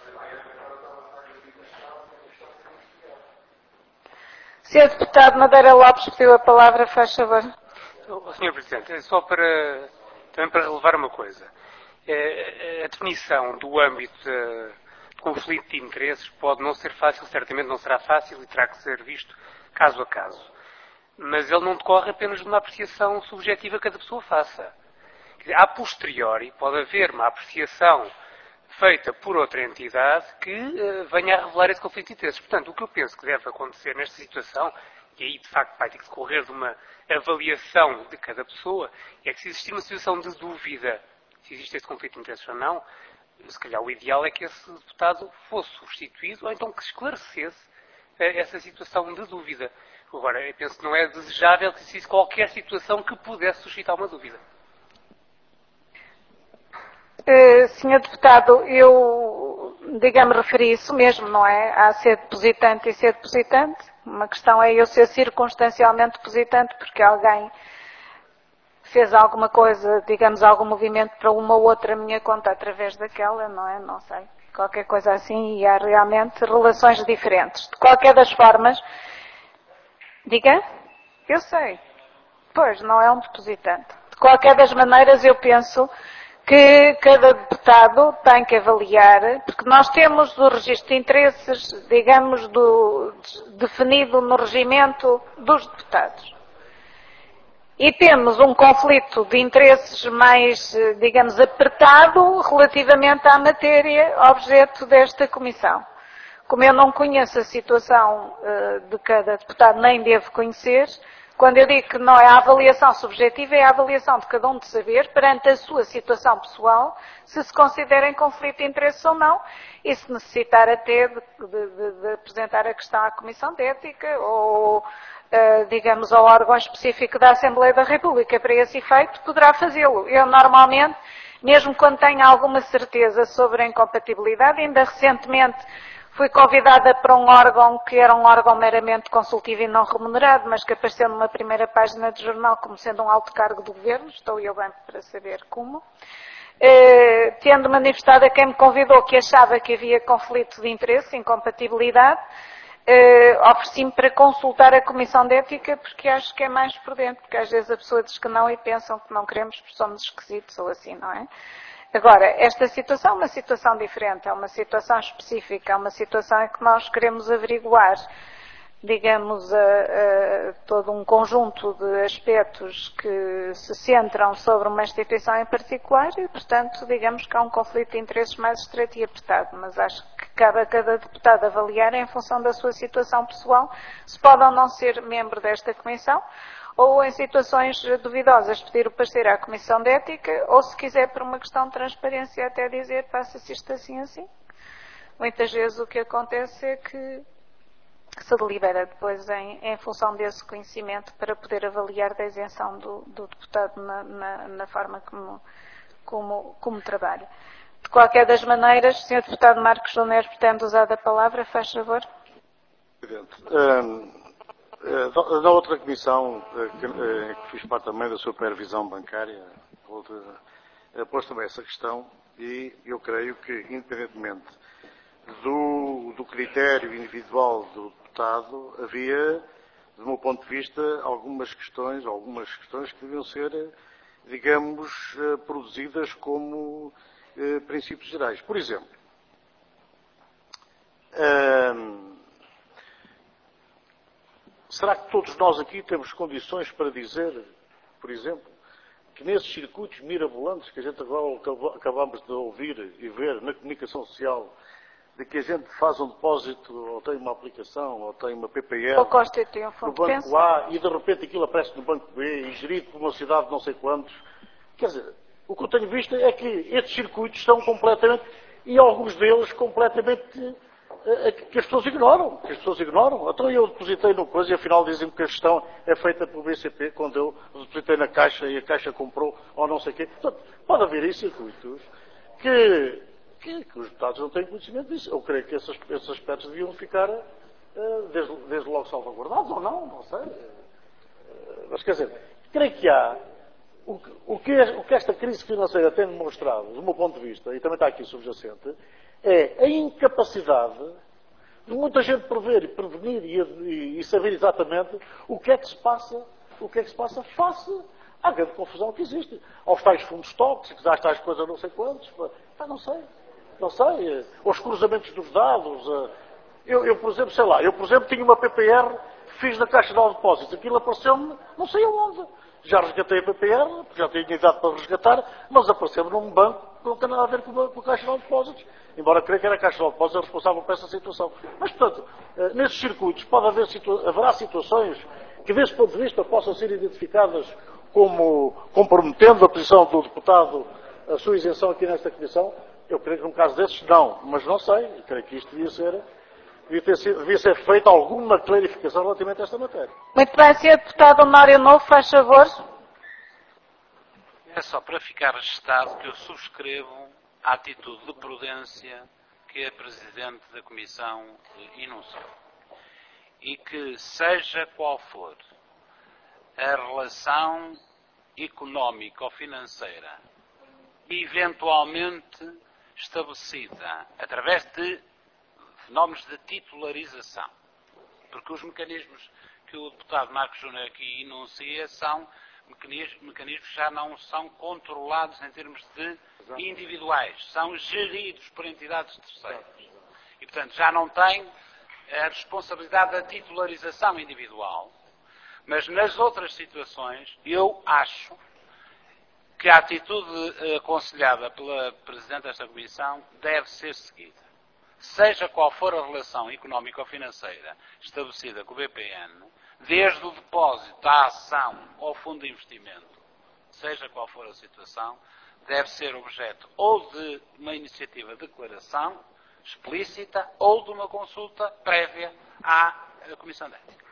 senhor Deputado Madeira Lopes pediu a palavra, faz favor. senhor Presidente, só para, também para relevar uma coisa. A definição do âmbito de conflito de interesses pode não ser fácil, certamente não será fácil e terá que ser visto caso a caso. Mas ele não decorre apenas de uma apreciação subjetiva que cada pessoa faça. Quer dizer, a posteriori pode haver uma apreciação feita por outra entidade que uh, venha a revelar esse conflito de interesses. Portanto, o que eu penso que deve acontecer nesta situação, e aí de facto vai ter que decorrer de uma avaliação de cada pessoa, é que se existir uma situação de dúvida se existe esse conflito de interesses ou não, se calhar o ideal é que esse deputado fosse substituído ou então que esclarecesse uh, essa situação de dúvida. Agora, eu penso que não é desejável que existisse qualquer situação que pudesse suscitar uma dúvida. Uh, senhor Deputado, eu, digamos, referi isso mesmo, não é? Há ser depositante e ser depositante. Uma questão é eu ser circunstancialmente depositante porque alguém fez alguma coisa, digamos, algum movimento para uma ou outra minha conta através daquela, não é? Não sei. Qualquer coisa assim, e há realmente relações diferentes. De qualquer das formas, diga? Eu sei. Pois, não é um depositante. De qualquer das maneiras, eu penso que cada deputado tem que avaliar, porque nós temos o registro de interesses, digamos, do, definido no regimento dos deputados. E temos um conflito de interesses mais, digamos, apertado relativamente à matéria objeto desta comissão. Como eu não conheço a situação uh, de cada deputado, nem devo conhecer, quando eu digo que não é a avaliação subjetiva, é a avaliação de cada um de saber, perante a sua situação pessoal, se se considera em conflito de interesses ou não, e se necessitar até de, de, de, de apresentar a questão à Comissão de Ética ou, uh, digamos, ao órgão específico da Assembleia da República para esse efeito, poderá fazê-lo. Eu, normalmente, mesmo quando tenho alguma certeza sobre a incompatibilidade, ainda recentemente fui convidada para um órgão que era um órgão meramente consultivo e não remunerado, mas que apareceu numa primeira página do jornal como sendo um alto cargo do governo, estou eu bem para saber como, eh, tendo manifestado a quem me convidou que achava que havia conflito de interesse, incompatibilidade, eh, ofereci-me para consultar a Comissão de Ética, porque acho que é mais prudente, porque às vezes a pessoa diz que não e pensam que não queremos porque somos esquisitos ou assim, não é? Agora, esta situação é uma situação diferente, é uma situação específica, é uma situação em que nós queremos averiguar, digamos, a, a, todo um conjunto de aspectos que se centram sobre uma instituição em particular e, portanto, digamos que há um conflito de interesses mais estreito e apertado, mas acho que cabe a cada deputado avaliar em função da sua situação pessoal se pode ou não ser membro desta comissão, ou em situações duvidosas pedir o parecer à Comissão de Ética, ou se quiser por uma questão de transparência até dizer passa-se isto assim assim. Muitas vezes o que acontece é que se delibera depois em, em função desse conhecimento para poder avaliar da isenção do, do deputado na, na, na forma como, como, como trabalha. De qualquer das maneiras, senhor Deputado Marcos Júnior, pretende usar a palavra, faz favor. Presidente, um... Na outra comissão, que fiz parte também da supervisão bancária, pôs também essa questão e eu creio que, independentemente do, do critério individual do deputado, havia, do meu ponto de vista, algumas questões, algumas questões que deviam ser, digamos, produzidas como princípios gerais. Por exemplo, um, será que todos nós aqui temos condições para dizer, por exemplo, que nesses circuitos mirabolantes que a gente agora acabamos de ouvir e ver na comunicação social, de que a gente faz um depósito, ou tem uma aplicação, ou tem uma P P R ou constitui um fundo no banco de pensão. A e de repente aquilo aparece no banco B e gerido por uma cidade de não sei quantos. Quer dizer, o que eu tenho visto é que estes circuitos estão completamente, e alguns deles completamente, que as pessoas ignoram, que as pessoas ignoram. Então eu depositei numa coisa e afinal dizem-me que a gestão é feita pelo B C P, quando eu depositei na Caixa e a Caixa comprou ou não sei o quê. Portanto, pode haver aí circuitos que, que, que os deputados não têm conhecimento disso. Eu creio que esses, esses aspectos deviam ficar uh, desde, desde logo salvaguardados ou não, não sei. Uh, mas quer dizer, creio que há o, o, que, o que esta crise financeira tem demonstrado, do meu ponto de vista, e também está aqui subjacente, é a incapacidade de muita gente prever e prevenir e, e, e saber exatamente o que é que se passa, o que é que se passa face à grande confusão que existe. Aos tais fundos tóxicos, às tais coisas não sei quantos, pá, não sei, não sei, aos cruzamentos dos dados. Eu, eu, por exemplo, sei lá, eu, por exemplo, tinha uma P P R, fiz na Caixa de Depósitos, aquilo apareceu-me, não sei aonde. Já resgatei a P P R, porque já tinha idade para resgatar, mas apareceu-me num banco que não tem nada a ver com a, com a Caixa de Depósitos. Embora creia que era a Caixa de Depósitos responsável por essa situação. Mas, portanto, nesses circuitos pode haver situa haverá situações que, desse ponto de vista, possam ser identificadas como comprometendo a posição do deputado, a sua isenção aqui nesta comissão. Eu creio que, num caso desses, não. Mas não sei. Eu creio que isto devia ser, devia ter sido, devia ser feita alguma clarificação relativamente a esta matéria. Muito bem, senhor Deputado Honório Novo, faz favor. É só para ficar registado que eu subscrevo a atitude de prudência que a Presidente da Comissão enunciou. E que, seja qual for a relação económica ou financeira eventualmente estabelecida através de fenómenos de titularização, porque os mecanismos que o deputado Marcos Júnior aqui enuncia são mecanismos já não são controlados em termos de individuais, são geridos por entidades terceiras. E, portanto, já não tem a responsabilidade da titularização individual, mas nas outras situações, eu acho que a atitude aconselhada pela Presidente desta Comissão deve ser seguida. Seja qual for a relação económico-financeira estabelecida com o B P N, desde o depósito da ação ao fundo de investimento, seja qual for a situação, deve ser objeto ou de uma iniciativa de declaração explícita ou de uma consulta prévia à Comissão de Ética.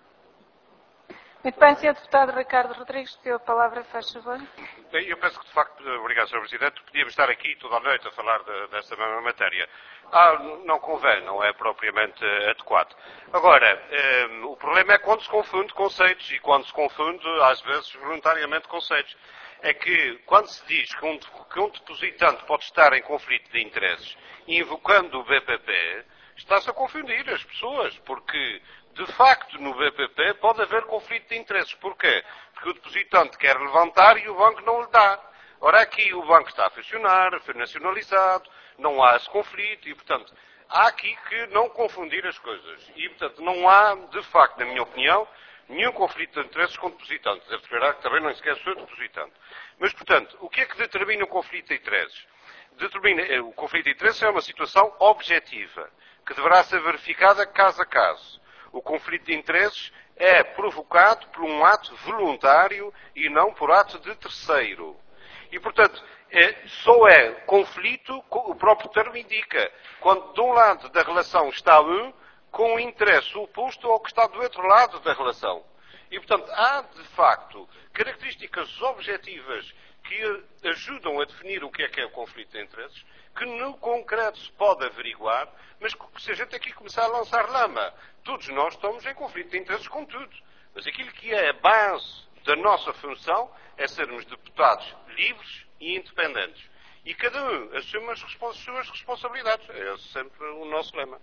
Muito bem, senhor Deputado Ricardo Rodrigues, teve a palavra, faz favor. Bem, eu penso que, de facto, obrigado, senhor Presidente, podíamos estar aqui toda a noite a falar de, desta mesma matéria. Ah, não convém, não é propriamente adequado. Agora, eh, o problema é quando se confunde conceitos, e quando se confunde, às vezes, voluntariamente conceitos. É que, quando se diz que um, que um depositante pode estar em conflito de interesses, invocando o B P P, está-se a confundir as pessoas, porque, de facto, no B P P pode haver conflito de interesses. Porquê? Porque o depositante quer levantar e o banco não lhe dá. Ora, aqui o banco está a funcionar, foi nacionalizado, não há esse conflito e, portanto, há aqui que não confundir as coisas. E, portanto, não há, de facto, na minha opinião, nenhum conflito de interesses com depositantes. Deve esperar que também não sequer sou depositante. Mas, portanto, o que é que determina o conflito de interesses? Determina, o conflito de interesses é uma situação objetiva, que deverá ser verificada caso a caso. O conflito de interesses é provocado por um ato voluntário e não por ato de terceiro. E, portanto, é, só é conflito, o próprio termo indica, quando de um lado da relação está um, com um interesse oposto ao que está do outro lado da relação. E, portanto, há, de facto, características objetivas que ajudam a definir o que é que é o conflito de interesses, que no concreto se pode averiguar, mas que se a gente aqui começar a lançar lama, todos nós estamos em conflito de interesses com tudo. Mas aquilo que é a base da nossa função é sermos deputados livres e independentes. E cada um assume as suas responsabilidades. É sempre o nosso lema.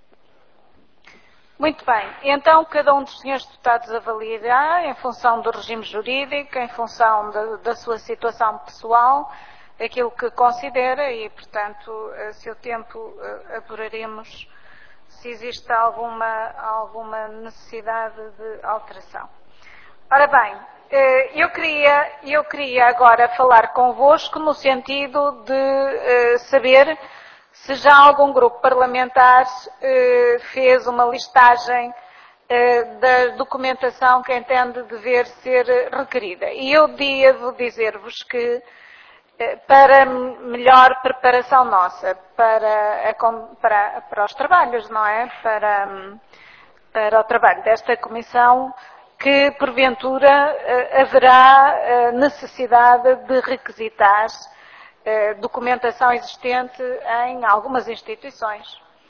Muito bem. Então, cada um dos senhores deputados avaliará, em função do regime jurídico, em função da, da sua situação pessoal, aquilo que considera e, portanto, a seu tempo apuraremos se existe alguma, alguma necessidade de alteração. Ora bem, eu queria, eu queria agora falar convosco no sentido de saber se já algum grupo parlamentar eh, fez uma listagem eh, da documentação que entende dever ser requerida. E eu devo dizer-vos que, eh, para melhor preparação nossa, para, a, para, para os trabalhos, não é? Para, para o trabalho desta comissão, que porventura eh, haverá eh, necessidade de requisitar documentação existente em algumas instituições.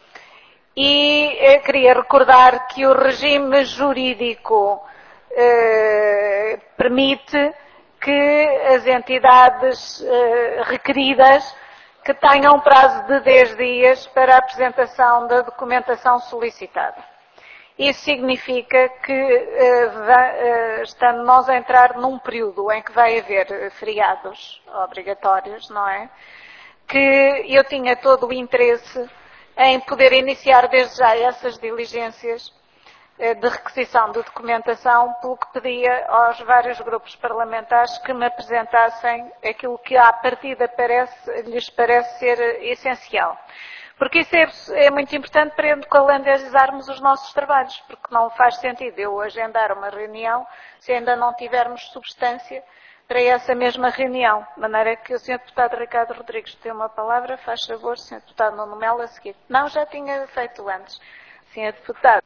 E eu queria recordar que o regime jurídico eh, permite que as entidades eh, requeridas que tenham um prazo de dez dias para a apresentação da documentação solicitada. Isso significa que eh, vai, eh, estando nós a entrar num período em que vai haver feriados obrigatórios, não é? Que eu tinha todo o interesse em poder iniciar desde já essas diligências eh, de requisição de documentação, pelo que pedia aos vários grupos parlamentares que me apresentassem aquilo que à partida parece, lhes parece ser essencial. Porque isso é, é muito importante para calendarizarmos os nossos trabalhos, porque não faz sentido eu agendar uma reunião se ainda não tivermos substância para essa mesma reunião. De maneira que o senhor Deputado Ricardo Rodrigues tem uma palavra, faz favor, senhor Deputado Nuno Melo, a seguir. Não, já tinha feito antes. senhor Deputado.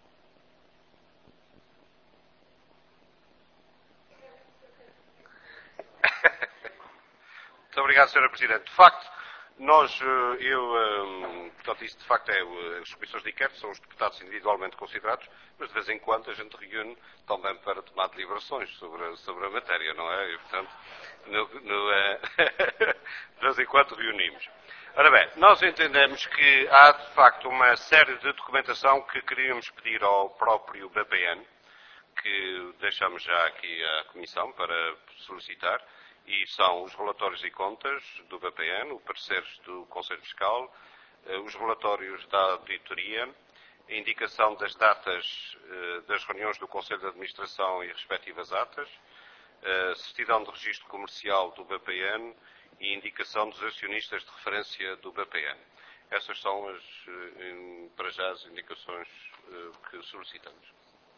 Muito obrigado, senhora Presidente. De facto, nós, eu, portanto, isso de facto é, as comissões de inquérito são os deputados individualmente considerados, mas de vez em quando a gente reúne também para tomar deliberações sobre, sobre a matéria, não é? E, portanto, no, no, de vez em quando reunimos. Ora bem, nós entendemos que há de facto uma série de documentação que queríamos pedir ao próprio B P N, que deixamos já aqui à Comissão para solicitar, e são os relatórios e contas do B P N, os pareceres do Conselho Fiscal, os relatórios da auditoria, a indicação das datas das reuniões do Conselho de Administração e respectivas atas, a certidão de registro comercial do B P N e a indicação dos acionistas de referência do B P N. Essas são, as, para já, as indicações que solicitamos.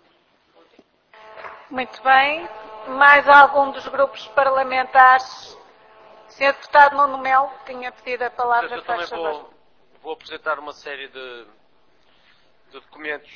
Muito bem. Mais algum dos grupos parlamentares? senhor Deputado Nuno Melo tinha pedido a palavra. Eu também vou, vou apresentar uma série de, de documentos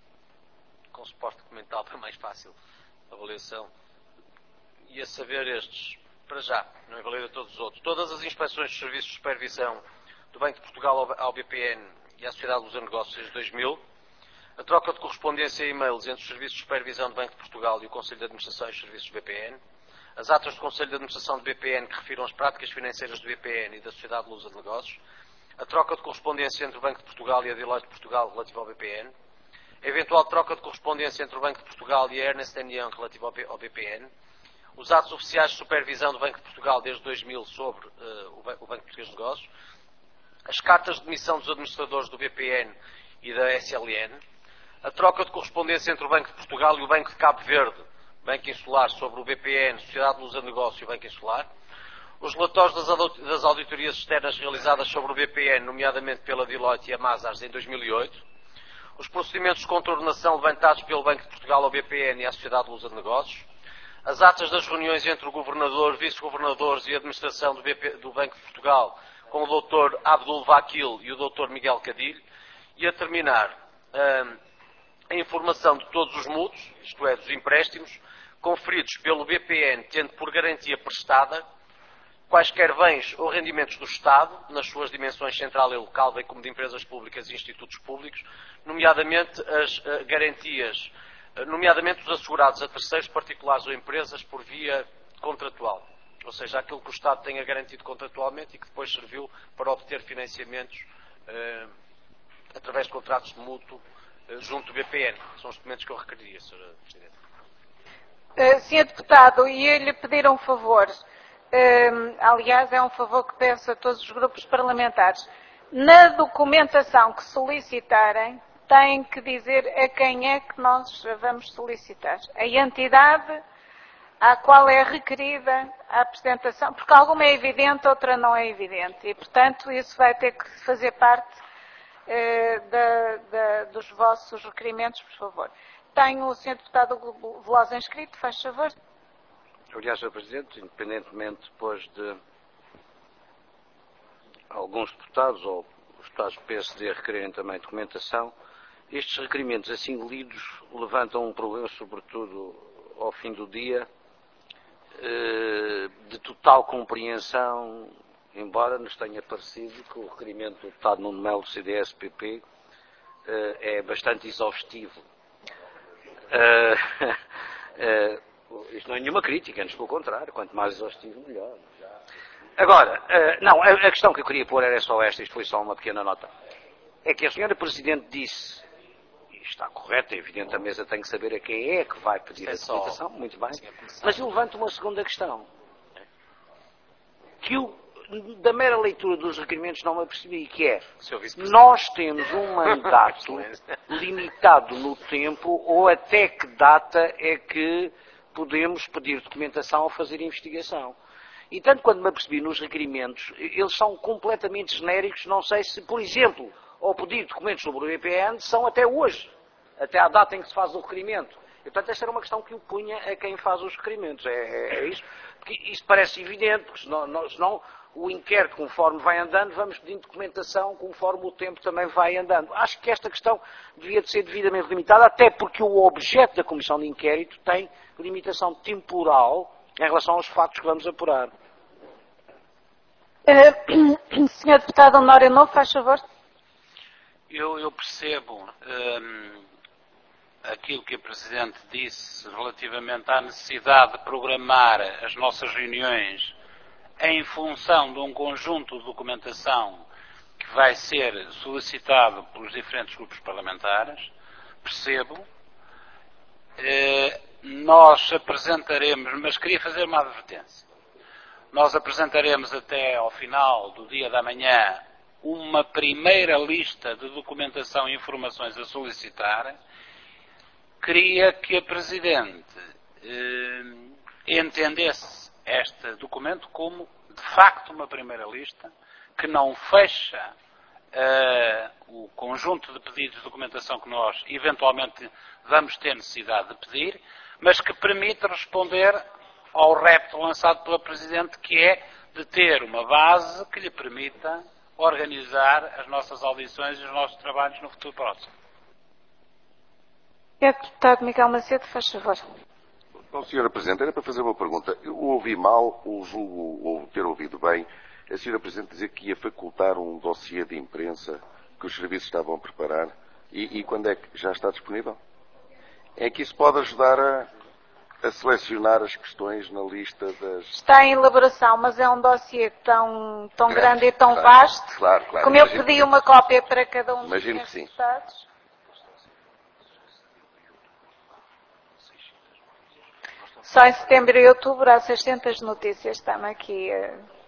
com suporte documental para mais fácil avaliação. E a saber estes, para já, não invalida todos os outros. Todas as inspeções de serviços de supervisão do Banco de Portugal ao B P N e à Sociedade de Luz e Negócios desde dois mil, a troca de correspondência e e-mails entre os serviços de supervisão do Banco de Portugal e o Conselho de Administração e os serviços do B P N, as atas do Conselho de Administração do B P N que refiram as práticas financeiras do B P N e da Sociedade de Luz e Negócios, a troca de correspondência entre o Banco de Portugal e a Deloitte de Portugal relativa ao B P N, a eventual troca de correspondência entre o Banco de Portugal e a Ernst and Young relativa ao B P N, os atos oficiais de supervisão do Banco de Portugal desde dois mil sobre uh, o Banco Português de Negócios, as cartas de demissão dos administradores do B P N e da S L N, a troca de correspondência entre o Banco de Portugal e o Banco de Cabo Verde, Banco Insular, sobre o B P N, Sociedade de Luz e Negócio e o Banco Insular, os relatórios das auditorias externas realizadas sobre o B P N, nomeadamente pela Deloitte e a Mazars em dois mil e oito, os procedimentos de contornação levantados pelo Banco de Portugal ao B P N e à Sociedade de Luz e Negócios, as atas das reuniões entre o Governador, Vice-Governadores e a Administração do, B P, do Banco de Portugal com o doutor Abdul Vakil e o doutor Miguel Cadilho, e a terminar hum, a informação de todos os mutuos, isto é, dos empréstimos, conferidos pelo B P N, tendo por garantia prestada quaisquer bens ou rendimentos do Estado, nas suas dimensões central e local, bem como de empresas públicas e institutos públicos, nomeadamente as uh, garantias, uh, nomeadamente os assegurados a terceiros particulares ou empresas por via contratual. Ou seja, aquilo que o Estado tenha garantido contratualmente e que depois serviu para obter financiamentos uh, através de contratos de mútuo uh, junto do B P N. São os documentos que eu requeriria, senhora Presidente. Uh, senhor Deputado, ia-lhe pedir um favor. Uh, aliás, é um favor que peço a todos os grupos parlamentares. Na documentação que solicitarem, têm que dizer a quem é que nós vamos solicitar. A entidade à qual é requerida a apresentação, porque alguma é evidente, outra não é evidente. E, portanto, isso vai ter que fazer parte uh, da, da, dos vossos requerimentos, por favor. Tenho o senhor Deputado Veloso inscrito, faz favor. Obrigado, senhor Presidente. Independentemente depois de alguns deputados ou os deputados do P S D requererem também documentação, estes requerimentos assim lidos levantam um problema, sobretudo ao fim do dia, de total compreensão, embora nos tenha parecido que o requerimento do deputado Nuno Melo do C D S P P é bastante exaustivo. Isto não é nenhuma crítica, antes pelo contrário, quanto mais exaustivo, melhor. Agora, não, a questão que eu queria pôr era só esta, isto foi só uma pequena nota. É que a senhora Presidente disse, e está correto, é evidente, a mesa tem que saber a quem é que vai pedir a documentação, muito bem, mas eu levanto uma segunda questão. Que eu, da mera leitura dos requerimentos, não me apercebi, que é, nós temos um mandato limitado no tempo, ou até que data é que podemos pedir documentação ou fazer investigação. E tanto quando me apercebi nos requerimentos, eles são completamente genéricos, não sei se, por exemplo, ao pedir documentos sobre o B P N, são até hoje, até à data em que se faz o requerimento. E, portanto, esta era uma questão que eu punha a quem faz os requerimentos. É, é, é isso. Porque isso parece evidente, porque senão, senão o inquérito, conforme vai andando, vamos pedindo documentação conforme o tempo também vai andando. Acho que esta questão devia de ser devidamente limitada, até porque o objeto da Comissão de Inquérito tem limitação temporal em relação aos factos que vamos apurar. Uh, senhor Deputado Honório Novo, faz favor. Eu, eu percebo um, aquilo que a Presidente disse relativamente à necessidade de programar as nossas reuniões em função de um conjunto de documentação que vai ser solicitado pelos diferentes grupos parlamentares. Percebo. nós apresentaremos, mas queria fazer uma advertência. Nós apresentaremos até ao final do dia da manhã uma primeira lista de documentação e informações a solicitar. Queria que a Presidente eh, entendesse este documento como, de facto, uma primeira lista, que não fecha eh, o conjunto de pedidos de documentação que nós, eventualmente, vamos ter necessidade de pedir, mas que permite responder ao repto lançado pela Presidente, que é de ter uma base que lhe permita organizar as nossas audições e os nossos trabalhos no futuro próximo. É, deputado Miguel Macedo, faz favor. Bom, senhora Presidente, era para fazer uma pergunta. Eu ouvi mal, ou julgo ou ter ouvido bem, a senhora Presidente dizer que ia facultar um dossiê de imprensa que os serviços estavam a preparar e, e quando é que já está disponível? É que isso pode ajudar a, a selecionar as questões na lista das... Está em elaboração, mas é um dossiê tão, tão grande, grande e tão claro, vasto. Claro, claro. Como eu pedi uma cópia para cada um dos Imagino que sim. deputados. Só em setembro e outubro há seiscentas notícias. Está-me aqui... Uh...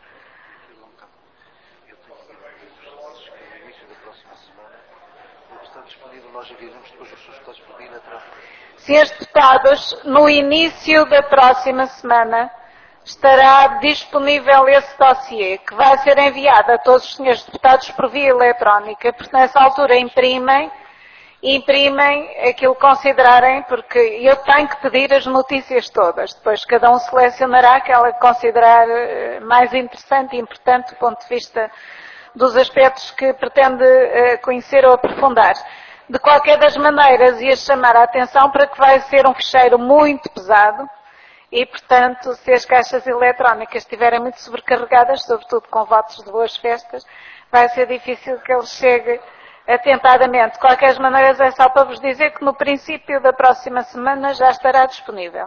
Senhores deputados, no início da próxima semana estará disponível esse dossiê, que vai ser enviado a todos os senhores deputados por via eletrónica, porque nessa altura imprimem, imprimem aquilo que considerarem, porque eu tenho que pedir as notícias todas, depois cada um selecionará aquela que considerar mais interessante e importante do ponto de vista dos aspectos que pretende conhecer ou aprofundar. De qualquer das maneiras, ia chamar a atenção para que vai ser um ficheiro muito pesado e, portanto, se as caixas eletrónicas estiverem muito sobrecarregadas, sobretudo com votos de boas festas, vai ser difícil que ele chegue atentadamente. De qualquer das maneiras, é só para vos dizer que no princípio da próxima semana já estará disponível.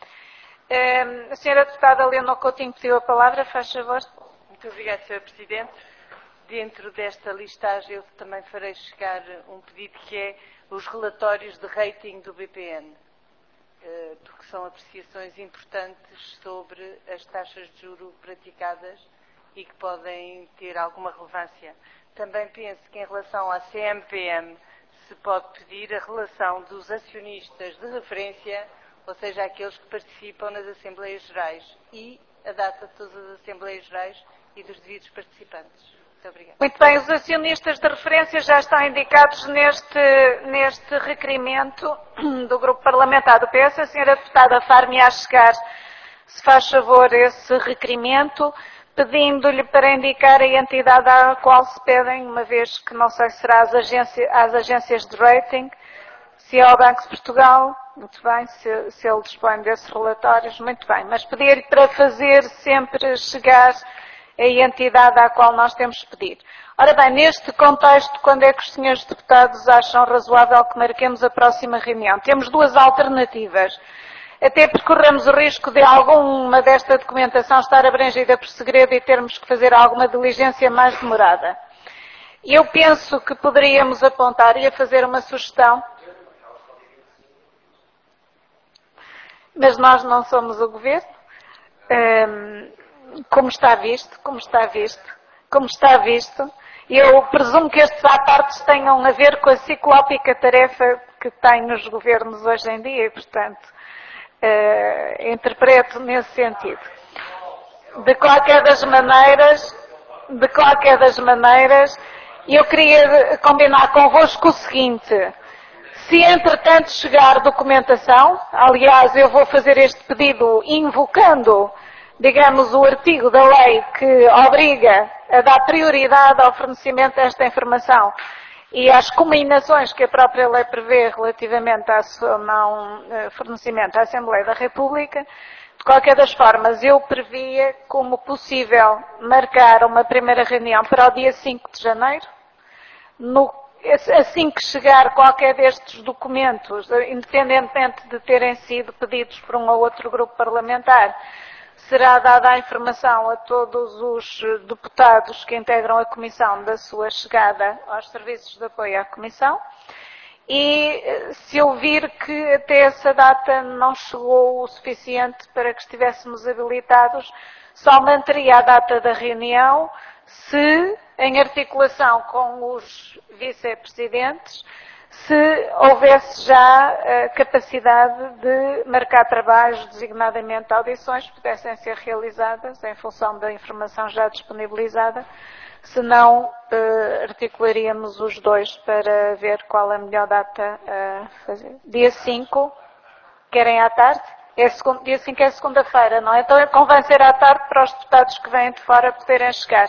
A senhora deputada Leonor Coutinho pediu a palavra, faz favor. Muito obrigada, senhora Presidente. Dentro desta listagem eu também farei chegar um pedido que é os relatórios de rating do B P N, porque são apreciações importantes sobre as taxas de juros praticadas e que podem ter alguma relevância. Também penso que em relação à C M P M se pode pedir a relação dos acionistas de referência, ou seja, aqueles que participam nas Assembleias Gerais, e a data de todas as Assembleias Gerais e dos devidos participantes. Muito obrigada. Muito bem, os acionistas de referência já estão indicados neste, neste requerimento do Grupo Parlamentar do P S. A senhora deputada far-me a chegar, se faz favor, esse requerimento, pedindo-lhe para indicar a entidade à qual se pedem, uma vez que não sei se será às agências, às agências de rating, se é ao Banco de Portugal, muito bem, se, se ele dispõe desses relatórios, muito bem, mas pedir-lhe para fazer sempre chegar a entidade à qual nós temos pedido. Ora bem, neste contexto, quando é que os senhores deputados acham razoável que marquemos a próxima reunião? Temos duas alternativas. Até percorremos o risco de alguma desta documentação estar abrangida por segredo e termos que fazer alguma diligência mais demorada. Eu penso que poderíamos apontar e a fazer uma sugestão, mas nós não somos o governo. Hum, Como está visto, como está visto, como está visto, eu presumo que estes apartes tenham a ver com a ciclópica tarefa que tem nos governos hoje em dia e, portanto, uh, interpreto nesse sentido. De qualquer das maneiras, de qualquer das maneiras, eu queria combinar convosco o seguinte: se entretanto chegar documentação, aliás, eu vou fazer este pedido invocando, digamos, o artigo da lei que obriga a dar prioridade ao fornecimento desta informação e às combinações que a própria lei prevê relativamente ao não fornecimento à Assembleia da República. De qualquer das formas, eu previa como possível marcar uma primeira reunião para o dia cinco de janeiro. No, assim que chegar qualquer destes documentos, independentemente de terem sido pedidos por um ou outro grupo parlamentar, será dada a informação a todos os deputados que integram a Comissão da sua chegada aos serviços de apoio à Comissão e se eu vir que até essa data não chegou o suficiente para que estivéssemos habilitados, só manteria a data da reunião se, em articulação com os vice-presidentes, se houvesse já a capacidade de marcar trabalhos, designadamente audições, pudessem ser realizadas em função da informação já disponibilizada, senão eh, articularíamos os dois para ver qual a melhor data a fazer. Dia cinco, querem à tarde? É segundo, dia cinco é segunda-feira, não é? Então convém ser à tarde para os deputados que vêm de fora poderem chegar.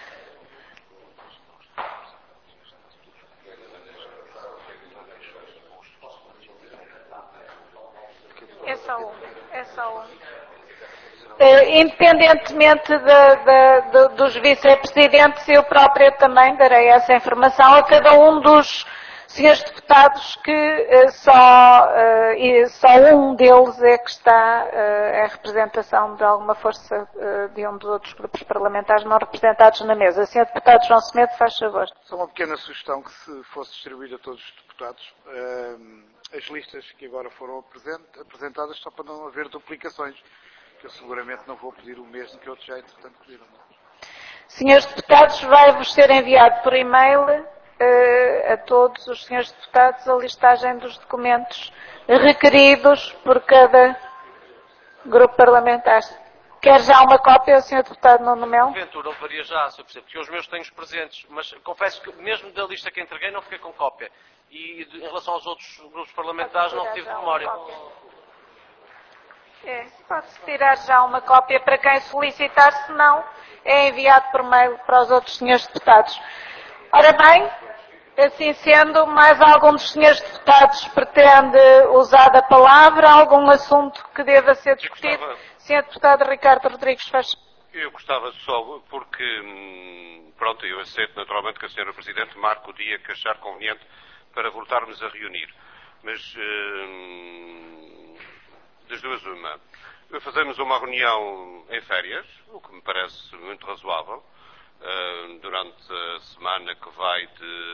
É só um. É só um. Uh, independentemente de, de, de, dos vice-presidentes, eu própria também darei essa informação a cada um dos senhores deputados que uh, só, uh, e só um deles é que está uh, em representação de alguma força uh, de um dos outros grupos parlamentares não representados na mesa. senhor Deputado João Semedo, faz favor. Só uma pequena sugestão que se fosse distribuir a todos os deputados uh, as listas que agora foram apresentadas, só para não haver duplicações, que eu seguramente não vou pedir o mesmo que outros já entretanto pediram. Senhores deputados, vai-vos ser enviado por e-mail uh, a todos os senhores deputados a listagem dos documentos requeridos por cada grupo parlamentar. Quer já uma cópia, senhor deputado Nuno Melo? Porventura, levaria já, senhor Presidente, porque os meus tenho os presentes, mas confesso que mesmo da lista que entreguei não fiquei com cópia. E em relação aos outros grupos parlamentares não tive memória. É, pode-se tirar já uma cópia para quem solicitar, senão é enviado por mail para os outros senhores deputados. Ora bem, assim sendo, mais algum dos senhores deputados pretende usar a palavra, algum assunto que deva ser discutido? Gostava... senhor Deputado Ricardo Rodrigues, faz. Eu gostava só, porque, pronto, eu aceito naturalmente que a senhora Presidente marque o dia que achar conveniente para voltarmos a reunir. Mas, hum, das duas uma, fazemos uma reunião em férias, o que me parece muito razoável, hum, durante a semana que vai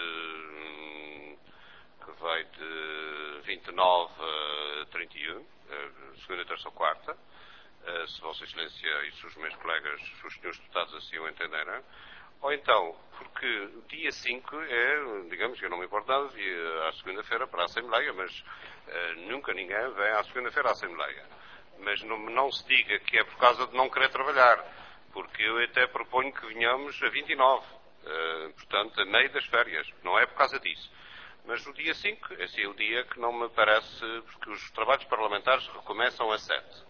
de, que vai de vinte e nove a trinta e um, segunda, terça ou quarta, se Vossa Excelência e se os meus colegas, os senhores deputados assim o entenderem. Ou então, porque o dia cinco é, digamos que eu não me importo nada de ir à segunda-feira para a Assembleia, mas uh, nunca ninguém vem à segunda-feira à Assembleia. Mas não, não se diga que é por causa de não querer trabalhar, porque eu até proponho que venhamos a vinte e nove, uh, portanto, a meio das férias. Não é por causa disso. Mas o dia cinco, esse é o dia que não me parece, porque os trabalhos parlamentares recomeçam a sete.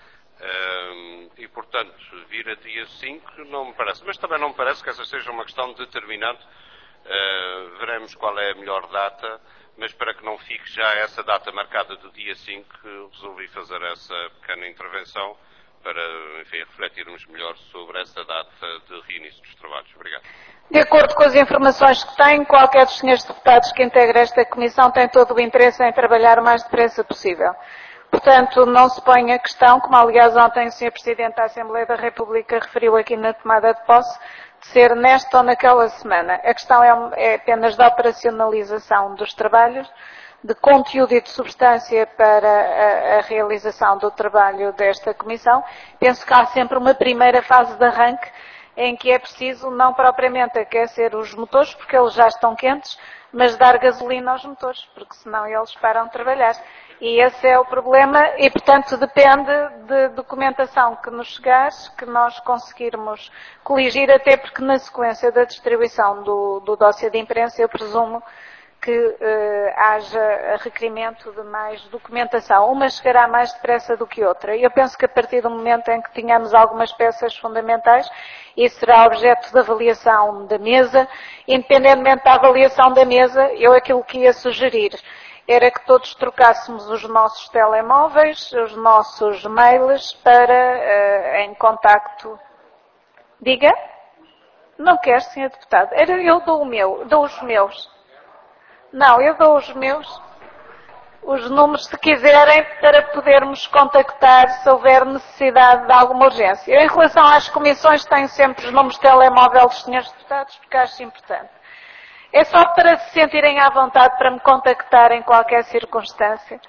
Uh, e, portanto, vir a dia cinco não me parece. Mas também não me parece que essa seja uma questão determinante. Uh, veremos qual é a melhor data, mas para que não fique já essa data marcada do dia cinco, resolvi fazer essa pequena intervenção para, enfim, refletirmos melhor sobre essa data de reinício dos trabalhos. Obrigado. De acordo com as informações que tenho, qualquer dos senhores deputados que integra esta comissão tem todo o interesse em trabalhar o mais depressa possível. Portanto, não se põe a questão, como aliás ontem o senhor Presidente da Assembleia da República referiu aqui na tomada de posse, de ser nesta ou naquela semana. A questão é, é apenas da operacionalização dos trabalhos, de conteúdo e de substância para a, a realização do trabalho desta Comissão. Penso que há sempre uma primeira fase de arranque em que é preciso não propriamente aquecer os motores, porque eles já estão quentes, mas dar gasolina aos motores, porque senão eles param de trabalhar. E esse é o problema e, portanto, depende de documentação que nos chegar, que nós conseguirmos coligir, até porque na sequência da distribuição do, do dossiê de imprensa, eu presumo que eh, haja requerimento de mais documentação. Uma chegará mais depressa do que outra. E eu penso que a partir do momento em que tenhamos algumas peças fundamentais, isso será objeto de avaliação da mesa. Independentemente da avaliação da mesa, eu aquilo que ia sugerir era que todos trocássemos os nossos telemóveis, os nossos mails para uh, em contacto. Diga? Não quer, senhor Deputado. Era, eu dou o meu, dou os meus. Não, eu dou os meus, os números se quiserem, para podermos contactar se houver necessidade de alguma urgência. Eu, em relação às comissões, tenho sempre os números de telemóvel dos senhores deputados, porque acho importante. É só para se sentirem à vontade para me contactar em qualquer circunstância.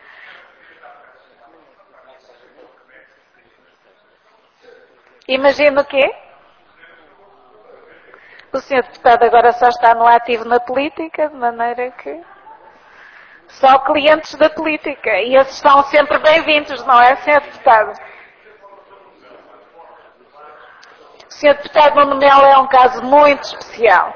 Imagina o quê? O senhor Deputado agora só está no ativo na política, de maneira que... Só clientes da política. E esses estão sempre bem-vindos, não é, senhor Deputado? O senhor Deputado Nuno Melo é um caso muito especial.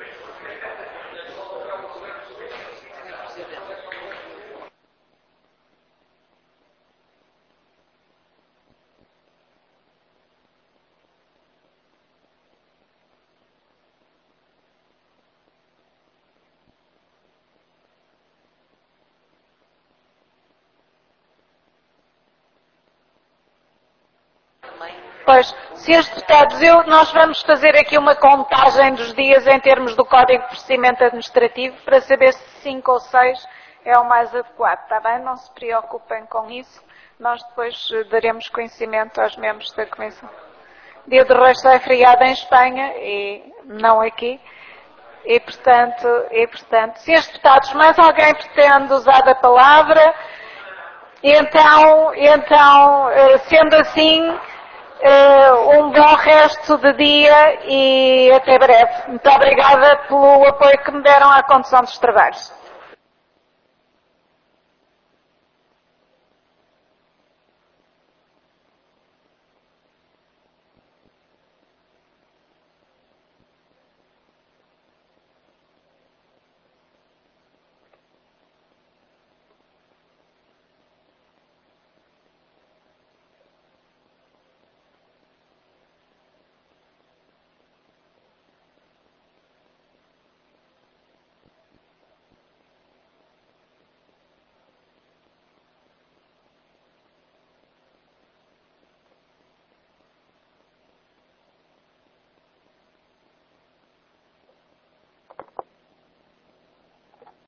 Pois, senhores Deputados, eu, nós vamos fazer aqui uma contagem dos dias em termos do Código de Procedimento Administrativo para saber se cinco ou seis é o mais adequado, está bem? Não se preocupem com isso. Nós depois daremos conhecimento aos membros da Comissão. Dia do Resto é feriado em Espanha e não aqui. E, portanto, e, portanto, senhores Deputados, mais alguém pretende usar a palavra? Então, então, sendo assim... Uh, um bom resto de dia e até breve. Muito obrigada pelo apoio que me deram à condução dos trabalhos.